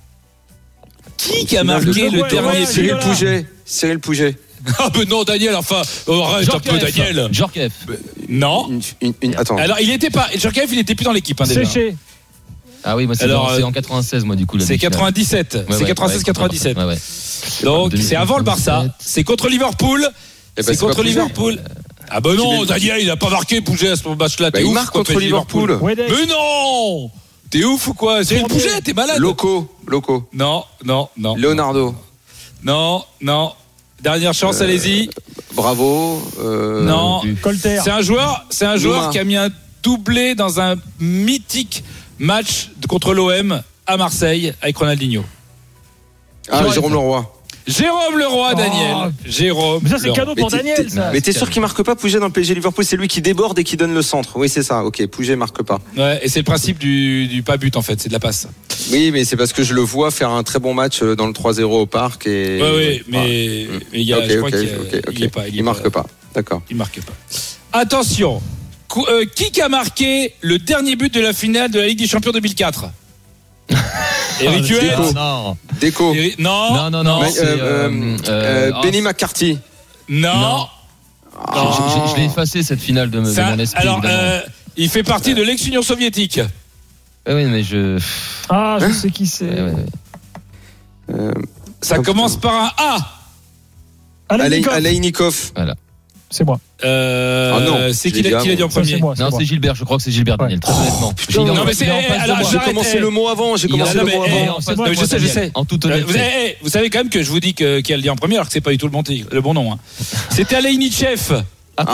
Qui a marqué de le quoi, dernier ouais, but? Cyril Nicolas. Pouget. Cyril Pouget. Ah ben non, Daniel, enfin, oh, arrête un peu, Daniel. Djorkaeff. Non. Une, une, une- attends. Alors, il était pas. Djorkaeff, il était plus dans l'équipe, hein, déjà. Séché. Ah oui, moi c'est Alors, dans- c'est euh, en quatre-vingt-seize moi du coup. la C'est demi-finale. quatre-vingt-dix-sept. Ouais, C'est ouais, quatre-vingt-seize quatre-vingt-dix-sept. ouais, ouais. Donc, c'est avant le Barça. C'est contre Liverpool. Eh ben, C'est c'est pas contre Pouget. Liverpool. Ah ben non, Qui- Daniel, il a pas marqué Pouget à ce match-là. Bah, T'es il ouf, marque quoi, contre P S G Liverpool. Wedek. Mais non. T'es ouf ou quoi? C'est le Pouget, t'es malade. Loco. Loco. Non, non, non. Leonardo. Non, non. Dernière chance, Euh, allez-y. Bravo. euh, Non. Colter. C'est un joueur, c'est un joueur Nouma. qui a mis un doublé dans un mythique match de- contre l'O M à Marseille avec Ronaldinho. Ah, Jérôme Leroy. Jérôme Leroy, Daniel. Oh. Jérôme. Mais ça, c'est Leroy. cadeau pour Mais t'es- Daniel, t'es- ça. Mais t'es sûr qu'il marque pas Pouget dans le P S G Liverpool? C'est lui qui déborde et qui donne le centre. Oui, c'est ça. Ok, Pouget marque pas. Ouais, et c'est le principe du, du pas but en fait, c'est de la passe. Oui, mais c'est parce que je le vois faire un très bon match dans le trois zéro au parc. Et... Ouais, ouais, mais, Ouais. mais il y a, Ok, je crois ok, qu'il y a- ok, ok. il est pas, il, est Il marque pas. D'accord. Il marque pas. Attention, Cou- euh, qui a marqué le dernier but de la finale de la Ligue des Champions deux mille quatre? Eric Huet. Ah, non. Déco. Eri- Non, Non, non, non. Mais, c'est, euh, euh, euh, euh, euh, Benny McCarthy. non. Non. Ah. Je- je- Je l'ai effacé cette finale de, de Ça- mon esprit. alors, évidemment. euh, il fait partie de l'ex-Union soviétique. Ouais, oui, mais je. Ah, je sais qui c'est. Ouais, ouais, ouais. Euh, Ça oh, commence putain. par un A. Alain Alain- Nikov. Alainikov. Voilà. C'est moi. Euh, Ah non, c'est je qui l'ai l'a dit qui l'a dit en Ça, premier? c'est moi. Non, moi. c'est Gilbert, je crois que c'est Gilbert Daniel, très honnêtement. putain. Gilles, Non, mais c'est- il est en eh, face de alors, moi. J'ai j'arrête, commencé eh. le mot avant. J'ai Il commencé a- le non, mais, mot eh, avant. en face de Non, mais je moi, sais, je Daniel. sais. En toute Euh, Vous, honnêteté. eh, eh, vous savez quand même que je vous dis que, qui a le dit en premier alors que c'est pas du tout le bon, le bon nom. Hein. C'était Alainichev.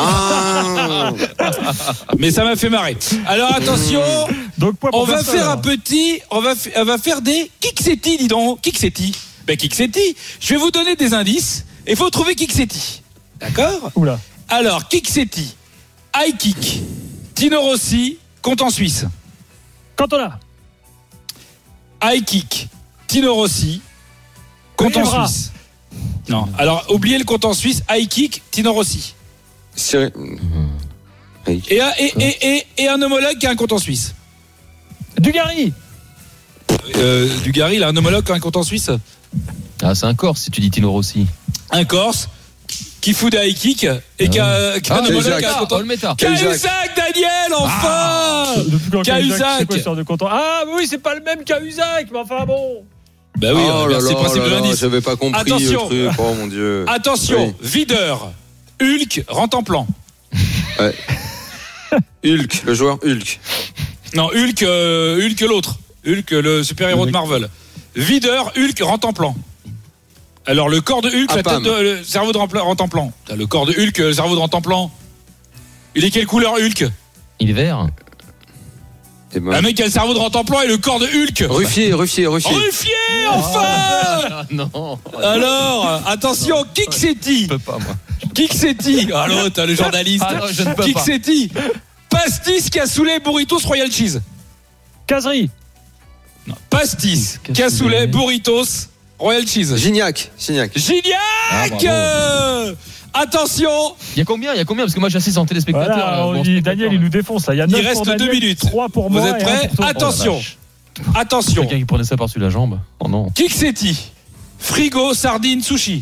Ah. Mais ça m'a fait marrer. Alors attention, Donc, point pour on va personne, faire un alors. petit, on va, f- on va faire des Kiksetti, dis donc. Kiksetti. Ben Kiksetti. Je vais vous donner des indices et il faut trouver Kiksetti. D'accord? Oula. Alors Kiksetti, high kick, Tino Rossi, compte en Suisse. Cantona. high kick, Tino Rossi, compte en Evra. Suisse. Non, alors oubliez le compte en Suisse, high kick, Tino Rossi. C'est- Et un, et, et, et, et un homologue qui a un compte en Suisse. Dugarry. Euh, Dugarry, il a un homologue qui a un compte en Suisse. Ah, c'est un Corse si tu dis Tino Rossi. Un Corse qui fout des high kicks et qui a, qui a Ah, un homologue qui a un Cahuzac. compte en Olmeta. Cahuzac, Daniel, enfin Depuis quand Cahuzac. Cahuzac, c'est quoi ce genre de content? Ah oui, c'est pas le même Cahuzac, mais enfin bon. Bah oui, oh là merci, là principe là de là, l'indice. j'avais pas compris Attention. le truc. Oh mon dieu. Attention, Oui. videur, Hulk, rentre en plan. Ouais. Hulk, le joueur Hulk. Non, Hulk, euh, Hulk l'autre. Hulk, le super-héros de Marvel. Videur, Hulk, rentre en plan. Alors, le corps de Hulk, Ah, la tête pam. de, le cerveau de rempla- rentre en plan. T'as le corps de Hulk, le cerveau de rentre en plan. Il est quelle couleur, Hulk? Il est vert. Eh ben, Un mec qui a le cerveau de rentre en plan et le corps de Hulk. Ruffier, Ruffier, Ruffier. Ruffier, enfin Ah, non. Alors, attention, Kiksetti. Je peux pas, moi. Kiksetti. Ah l'autre, le journaliste. Ah non, je ne peux pas. Kiksetti. Pastis, cassoulet, burritos, royal cheese. Caserie. Non, pastis, cassoulet, burritos, royal cheese. Gignac, Gignac. Gignac. Ah, bravo. euh, Attention, Il y a combien Il y a combien Parce que moi j'assiste en téléspectateur. Voilà, là, on bon, dit, spectateur, Daniel, il nous défonce là. Il y a il neuf reste pour deux Daniel, minutes. trois pour Vous moi. êtes et un prêts? pour toi. Attention, Oh, la vache. attention. Quelqu'un qui prenait ça par-dessus la jambe. Oh non. Kiksetti, frigo, sardine, sushi.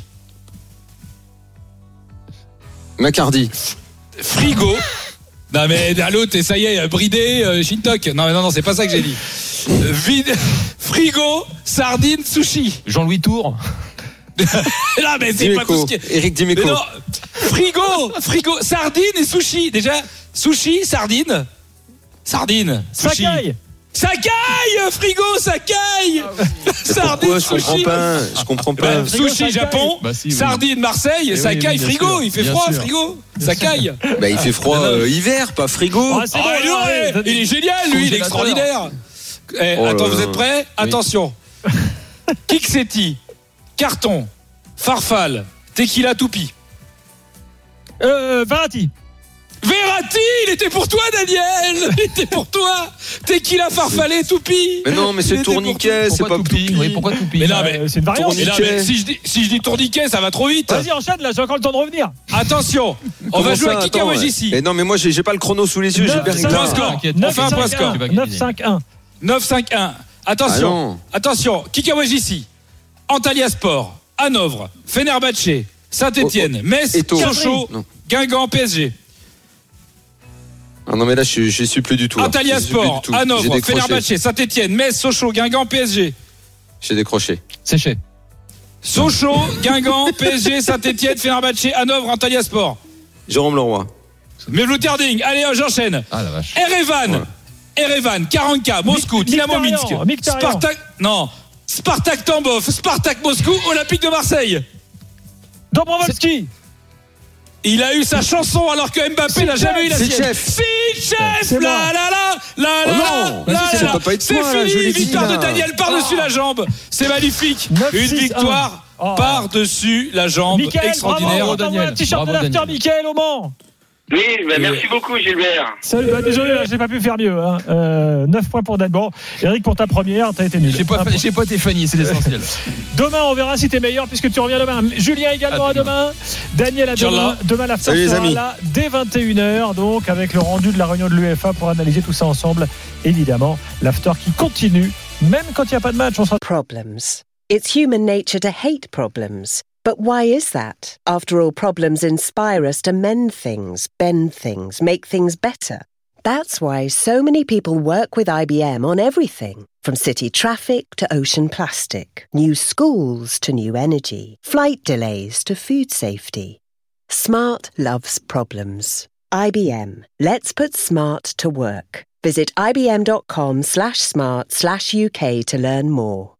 Macardy. Frigo. Non mais à l'autre, et ça y est, bridé, euh, Shintok. Non mais non, non, c'est pas ça que j'ai dit. Euh, Vide, frigo, sardine, sushi. Jean-Louis Tour. Là, mais c'est pas tout ce qui est. Eric Dimeco. Mais non, frigo, frigo, sardine et sushi. Déjà, sushi, sardine, sardine, sushi. Sakai. Sakai, frigo, Sakai. Sardine, Pourquoi je comprends sushi. pas Je comprends pas. Bah, sushi, Sakai. Japon, Bah, si, oui. sardine, Marseille, Eh oui, Sakai, oui, bien frigo. sûr. Il fait Bien froid, sûr. frigo. Sakai. Bah, il fait froid euh, hiver, pas frigo. Ah, c'est Oh, bon, il, est- allez, il est génial, lui, il est extraordinaire. Eh, Oh là attends, là. vous êtes prêts? Attention. Kiksetti, carton, farfalle, tequila toupi. Euh, Verratti. Verratti, il était pour toi, Daniel. Il était pour toi. Tequila farfallé toupi. Mais non, mais Il c'est était pour tourniquet, c'est Pourquoi pas Toupi Toupi. Oui, pourquoi Toupi Mais non, mais Euh, c'est une variante. mais non, mais si je dis si je dis tourniquet, ça va trop vite. Vas-y, enchaîne là, j'ai encore le temps de revenir. Attention, on Comment va jouer ça, à attends, Kikawaji ouais. ici. Mais non, mais moi j'ai j'ai pas le chrono sous les yeux, j'ai neuf, perdu. cinq, Point un. score. T'inquiète. On fait un point score. neuf cinq un. neuf cinq un. Ah Attention, non. attention, Kikawaji ici. Antalya Sport, Hanovre, Fenerbahçe, Saint-Étienne, Metz, Eto'o. Sochaux, Non. Guingamp, P S G. Ah non, mais là je je suis plus du tout. là. Antalya Je suis plus du Sport, tout. J'ai Hanovre, décroché. Fenerbahçe, Saint-Étienne, Metz, Sochaux, Guingamp, P S G. J'ai décroché. Séché. Sochaux, Guingamp, P S G, Saint-Étienne, Fenerbahçe, Hanovre, Antalya Sport. Jérôme Leroy. Mevlou-Terding, allez, j'enchaîne. Ah la vache. Erevan, Erevan, quarante K, Moscou, Dynamo Mkhitaryan, Minsk, Mkhitaryan. Spartak, non, Spartak Tambov, Spartak Moscou, Olympique de Marseille. Dobrovolski. Il a eu sa chanson alors que Mbappé n'a jamais eu la sienne. Sitchef. Sitchef, C'est la moi. la la la Oh la non, la ça la. peut pas être C'est toi, là, je fini, l'ai dit, victoire de là. Daniel par-dessus la jambe. C'est magnifique. neuf Une six un. victoire Oh. par-dessus la jambe. Michael, Extraordinaire. bravo, Daniel. envoie un t-shirt de Bravo, l'after, Daniel. Michael, au Mans. Oui, bah, merci beaucoup, Gilbert. Salut, bah, désolé, là, j'ai pas pu faire mieux. Hein. Euh, neuf points pour Dan. Bon, Eric, pour ta première, t'as été nul. J'ai pas, Un point. j'ai pas été Fanny, c'est l'essentiel. Demain, on verra si t'es meilleur puisque tu reviens demain. Julien également À à demain. Daniel à demain. Inch'Allah. Demain, l'after Salut, les sera amis. là dès vingt et une heures, donc avec le rendu de la réunion de l'U E F A pour analyser tout ça ensemble. Évidemment, l'after qui continue, même quand il n'y a pas de match. On sera... Problems. It's human nature to hate problems. But why is that? After all, problems inspire us to mend things, bend things, make things better. That's why so many people work with I B M on everything, from city traffic to ocean plastic, new schools to new energy, flight delays to food safety. Smart loves problems. I B M. Let's put smart to work. Visit ibm.com slash smart slash UK to learn more.